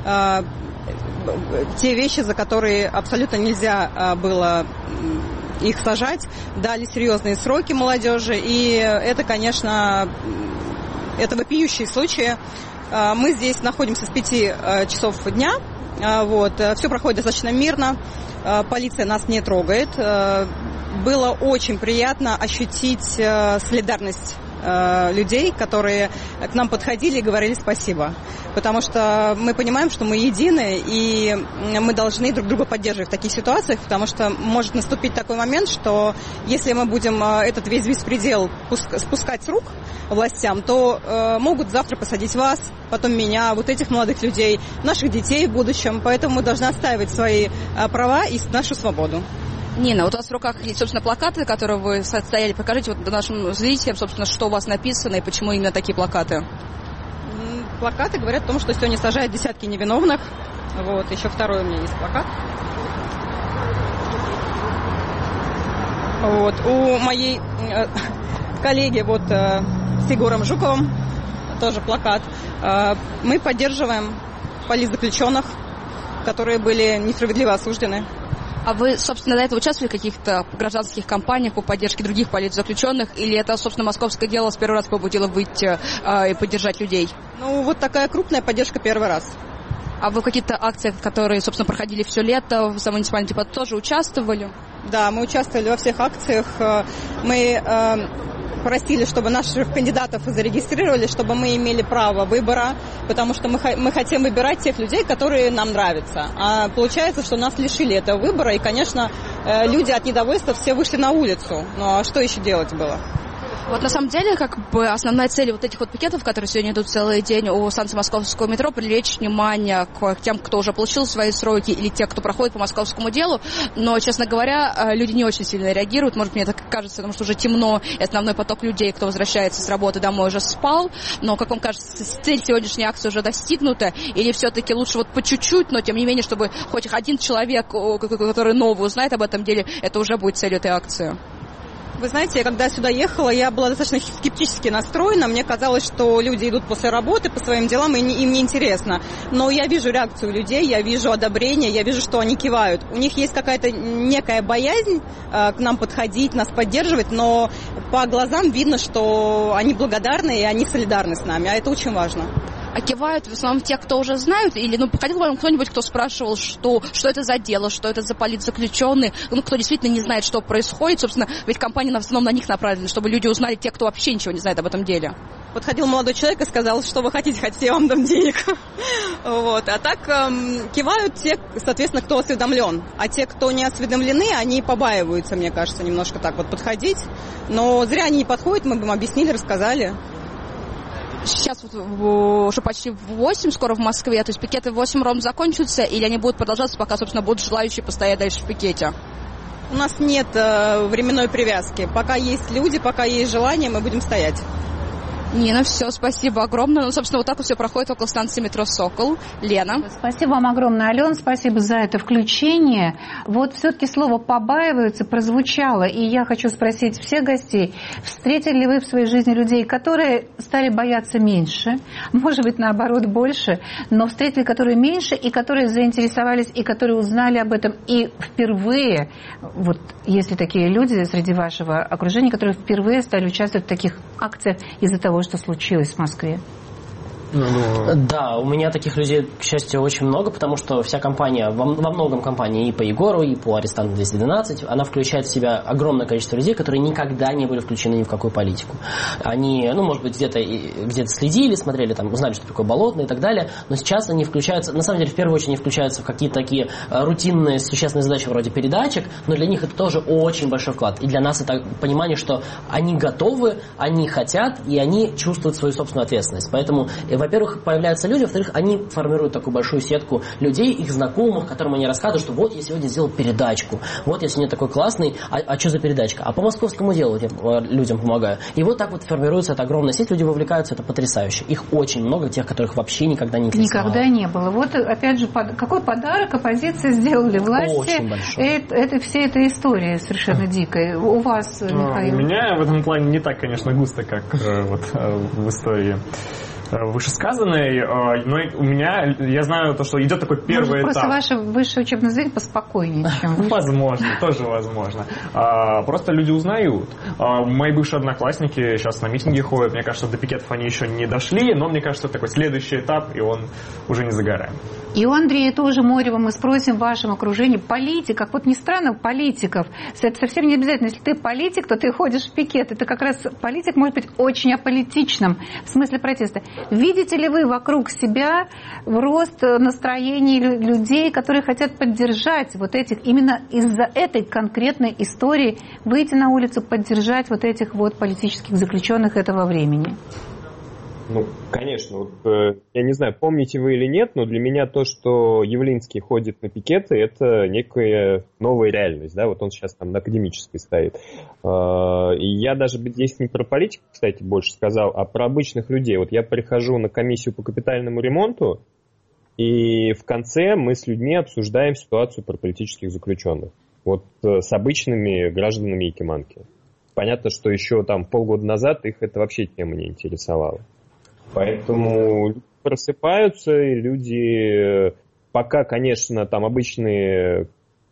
те вещи, за которые абсолютно нельзя было их сажать, дали серьезные сроки молодежи, и это, конечно, это вопиющие случаи. Мы здесь находимся с 5 часов дня, вот, все проходит достаточно мирно, полиция нас не трогает. Было очень приятно ощутить солидарность людей, которые к нам подходили и говорили спасибо. Потому что мы понимаем, что мы едины, и мы должны друг друга поддерживать в таких ситуациях, потому что может наступить такой момент, что если мы будем этот весь беспредел спускать с рук властям, то могут завтра посадить вас, потом меня, вот этих молодых людей, наших детей в будущем. Поэтому мы должны отстаивать свои права и нашу свободу. Нина, вот у вас в руках есть, собственно, плакаты, которые вы состояли. Покажите вот нашим зрителям, собственно, что у вас написано и почему именно такие плакаты. Плакаты говорят о том, что сегодня сажают десятки невиновных. Вот, еще второй у меня есть плакат. Вот, у моей коллеги вот с Егором Жуковым тоже плакат. Мы поддерживаем политзаключенных, которые были несправедливо осуждены. А вы, собственно, до этого участвовали в каких-то гражданских кампаниях по поддержке других политзаключенных? Или это, собственно, московское дело с первый раз побудило выйти и поддержать людей? Ну, вот такая крупная поддержка первый раз. А вы в каких-то акциях, которые, собственно, проходили все лето, в самом муниципальном депутате тоже участвовали? Да, мы участвовали во всех акциях. Мы просили, чтобы наших кандидатов зарегистрировали, чтобы мы имели право выбора, потому что мы хотим выбирать тех людей, которые нам нравятся. А получается, что нас лишили этого выбора, и, конечно, люди от недовольства все вышли на улицу. Ну а что еще делать было? Вот на самом деле, как бы основная цель вот этих вот пикетов, которые сегодня идут целый день у станции московского метро, привлечь внимание к тем, кто уже получил свои сроки, или те, кто проходит по московскому делу. Но, честно говоря, люди не очень сильно реагируют. Может, мне так кажется, потому что уже темно, и основной поток людей, кто возвращается с работы домой, уже спал. Но, как вам кажется, цель сегодняшней акции уже достигнута? Или все-таки лучше вот по чуть-чуть, но тем не менее, чтобы хоть один человек, который новый узнает об этом деле, это уже будет целью этой акции? Вы знаете, я когда сюда ехала, я была достаточно скептически настроена. Мне казалось, что люди идут после работы по своим делам, и им не интересно. Но я вижу реакцию людей, я вижу одобрение, я вижу, что они кивают. У них есть какая-то некая боязнь к нам подходить, нас поддерживать, но по глазам видно, что они благодарны и они солидарны с нами, а это очень важно. А кивают в основном те, кто уже знают? Или приходил к вам кто-нибудь, кто спрашивал, что это за дело, что это за политзаключенный, кто действительно не знает, что происходит? Собственно, ведь компания в основном на них направлена, чтобы люди узнали, те, кто вообще ничего не знает об этом деле. Подходил молодой человек и сказал, что вы хотите, я вам дам денег. Вот. А так кивают те, соответственно, кто осведомлен. А те, кто не осведомлены, они побаиваются, мне кажется, немножко так вот подходить. Но зря они не подходят, мы бы им объяснили, рассказали. сейчас уже почти 8, скоро в Москве, то есть пикеты в 8 ровно закончатся, или они будут продолжаться, пока, собственно, будут желающие постоять дальше в пикете? У нас нет временной привязки. Пока есть люди, пока есть желание, мы будем стоять. Нина, все, спасибо огромное. Ну, собственно, вот так вот все проходит около станции метро «Сокол». Лена. Спасибо вам огромное, Алена, спасибо за это включение. Вот все-таки слово «побаиваются» прозвучало, и я хочу спросить всех гостей, встретили ли вы в своей жизни людей, которые стали бояться меньше, может быть, наоборот, больше, но встретили, которые меньше, и которые заинтересовались, и которые узнали об этом, и впервые, вот есть ли такие люди среди вашего окружения, которые впервые стали участвовать в таких акциях из-за того, что случилось в Москве? Да, у меня таких людей, к счастью, очень много, потому что вся компания, во многом компания и по Егору, и по Арестанту 212, она включает в себя огромное количество людей, которые никогда не были включены ни в какую политику. Они, может быть, где-то следили, смотрели, там, узнали, что такое Болотное и так далее, но сейчас они включаются, на самом деле, в первую очередь, они включаются в какие-то такие рутинные, существенные задачи вроде передачек, но для них это тоже очень большой вклад. И для нас это понимание, что они готовы, они хотят, и они чувствуют свою собственную ответственность. Поэтому, во-первых, появляются люди, во-вторых, они формируют такую большую сетку людей, их знакомых, которым они рассказывают, что вот я сегодня сделал передачку, вот я сегодня такой классный, а что за передачка? А по московскому делу я людям помогаю. И вот так вот формируется эта огромная сеть, люди вовлекаются, это потрясающе. Их очень много, тех, которых вообще никогда не интересовало. Никогда не было. Вот, опять же, какой подарок оппозиции сделали власти? Очень большой. Это вся эта история совершенно дикая. У вас, Михаил? У меня в этом плане не так, конечно, густо, как вот в истории вышесказанной, но у меня, я знаю то, что идет такой первый этап. Просто ваше высшее учебное заведение поспокойнее, чем выше. Возможно, тоже возможно. Просто люди узнают. Мои бывшие одноклассники сейчас на митинги ходят, мне кажется, до пикетов они еще не дошли, но мне кажется, это такой следующий этап, и он уже не за горами. И у Андрея тоже Морева мы спросим в вашем окружении политиков, вот не странно, политиков, это совсем не обязательно, если ты политик, то ты ходишь в пикет, это как раз политик может быть очень аполитичным в смысле протеста. Видите ли вы вокруг себя рост настроений людей, которые хотят поддержать вот этих, именно из-за этой конкретной истории выйти на улицу, поддержать вот этих вот политических заключенных этого времени? Конечно. Вот, я не знаю, помните вы или нет, но для меня то, что Явлинский ходит на пикеты, это некая новая реальность. Да? Вот он сейчас там на Академической стоит. И я даже здесь не про политиков, кстати, больше сказал, а про обычных людей. Вот я прихожу на комиссию по капитальному ремонту, и в конце мы с людьми обсуждаем ситуацию про политических заключенных. Вот с обычными гражданами Якиманки. Понятно, что еще там полгода назад их это вообще тема не интересовала. Поэтому просыпаются, и люди, пока, конечно, там обычные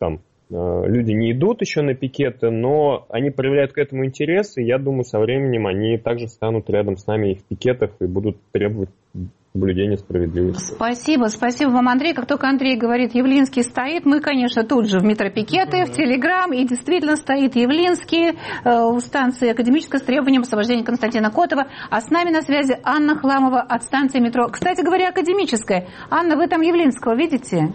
люди не идут еще на пикеты, но они проявляют к этому интерес, и я думаю, со временем они также станут рядом с нами в пикетах и будут требовать соблюдения справедливости. Спасибо вам, Андрей. Как только Андрей говорит, Явлинский стоит, мы, конечно, тут же в метропикеты, в Телеграм, и действительно стоит Явлинский у станции Академической с требованием освобождения Константина Котова. А с нами на связи Анна Хламова от станции метро. Кстати говоря, Академическая. Анна, вы там Явлинского видите?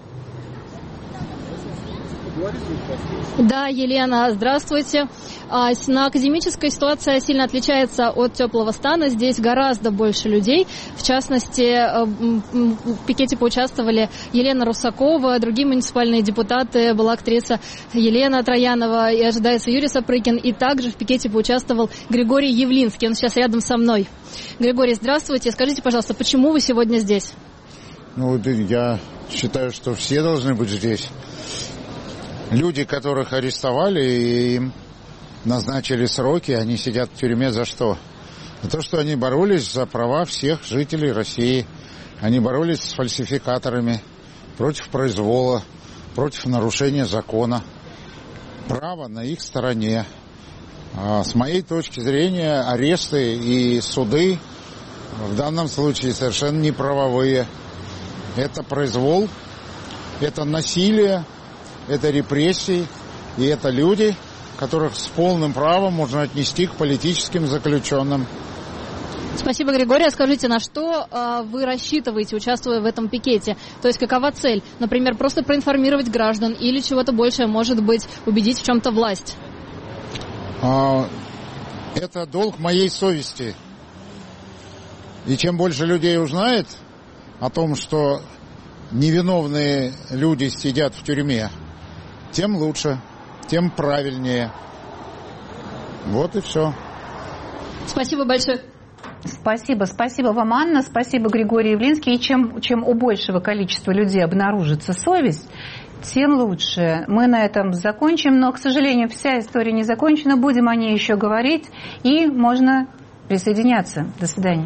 Да, Елена, здравствуйте. На Академической ситуация сильно отличается от Теплого стана. Здесь гораздо больше людей. В частности, в пикете поучаствовали Елена Русакова, другие муниципальные депутаты, была актриса Елена Троянова, и ожидается Юрий Сапрыкин. И также в пикете поучаствовал Григорий Явлинский. Он сейчас рядом со мной. Григорий, здравствуйте. Скажите, пожалуйста, почему вы сегодня здесь? Я считаю, что все должны быть здесь. Люди, которых арестовали и им назначили сроки, они сидят в тюрьме за что? За то, что они боролись за права всех жителей России. Они боролись с фальсификаторами, против произвола, против нарушения закона. Право на их стороне. С моей точки зрения, аресты и суды в данном случае совершенно неправовые. Это произвол, это насилие, это репрессии, и это люди, которых с полным правом можно отнести к политическим заключенным. Спасибо, Григорий. Скажите, на что вы рассчитываете, участвуя в этом пикете? То есть какова цель? Например, просто проинформировать граждан или чего-то большее, может быть, убедить в чем-то власть? Это долг моей совести. И чем больше людей узнает о том, что невиновные люди сидят в тюрьме, тем лучше, тем правильнее. Вот и все. Спасибо большое. Спасибо вам, Анна, спасибо, Григорий Явлинский. И чем у большего количества людей обнаружится совесть, тем лучше. Мы на этом закончим, но, к сожалению, вся история не закончена. Будем о ней еще говорить, и можно присоединяться. До свидания.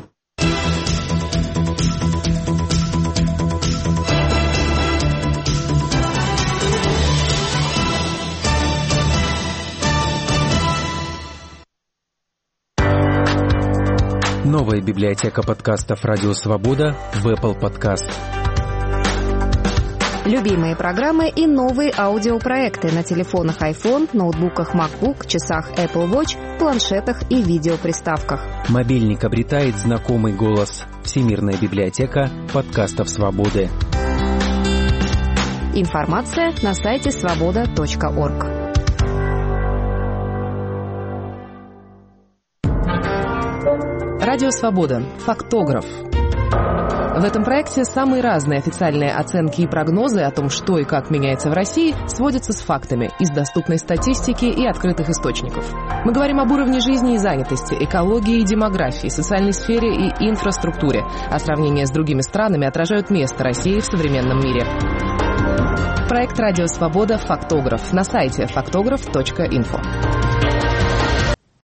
Новая библиотека подкастов «Радио Свобода» в Apple Podcast. Любимые программы и новые аудиопроекты на телефонах iPhone, ноутбуках MacBook, часах Apple Watch, планшетах и видеоприставках. Мобильник обретает знакомый голос. Всемирная библиотека подкастов «Свободы». Информация на сайте svoboda.org. Радио «Свобода». Фактограф. В этом проекте самые разные официальные оценки и прогнозы о том, что и как меняется в России, сводятся с фактами из доступной статистики и открытых источников. Мы говорим об уровне жизни и занятости, экологии и демографии, социальной сфере и инфраструктуре, а сравнения с другими странами отражают место России в современном мире. Проект «Радио Свобода. Фактограф» на сайте faktograph.info.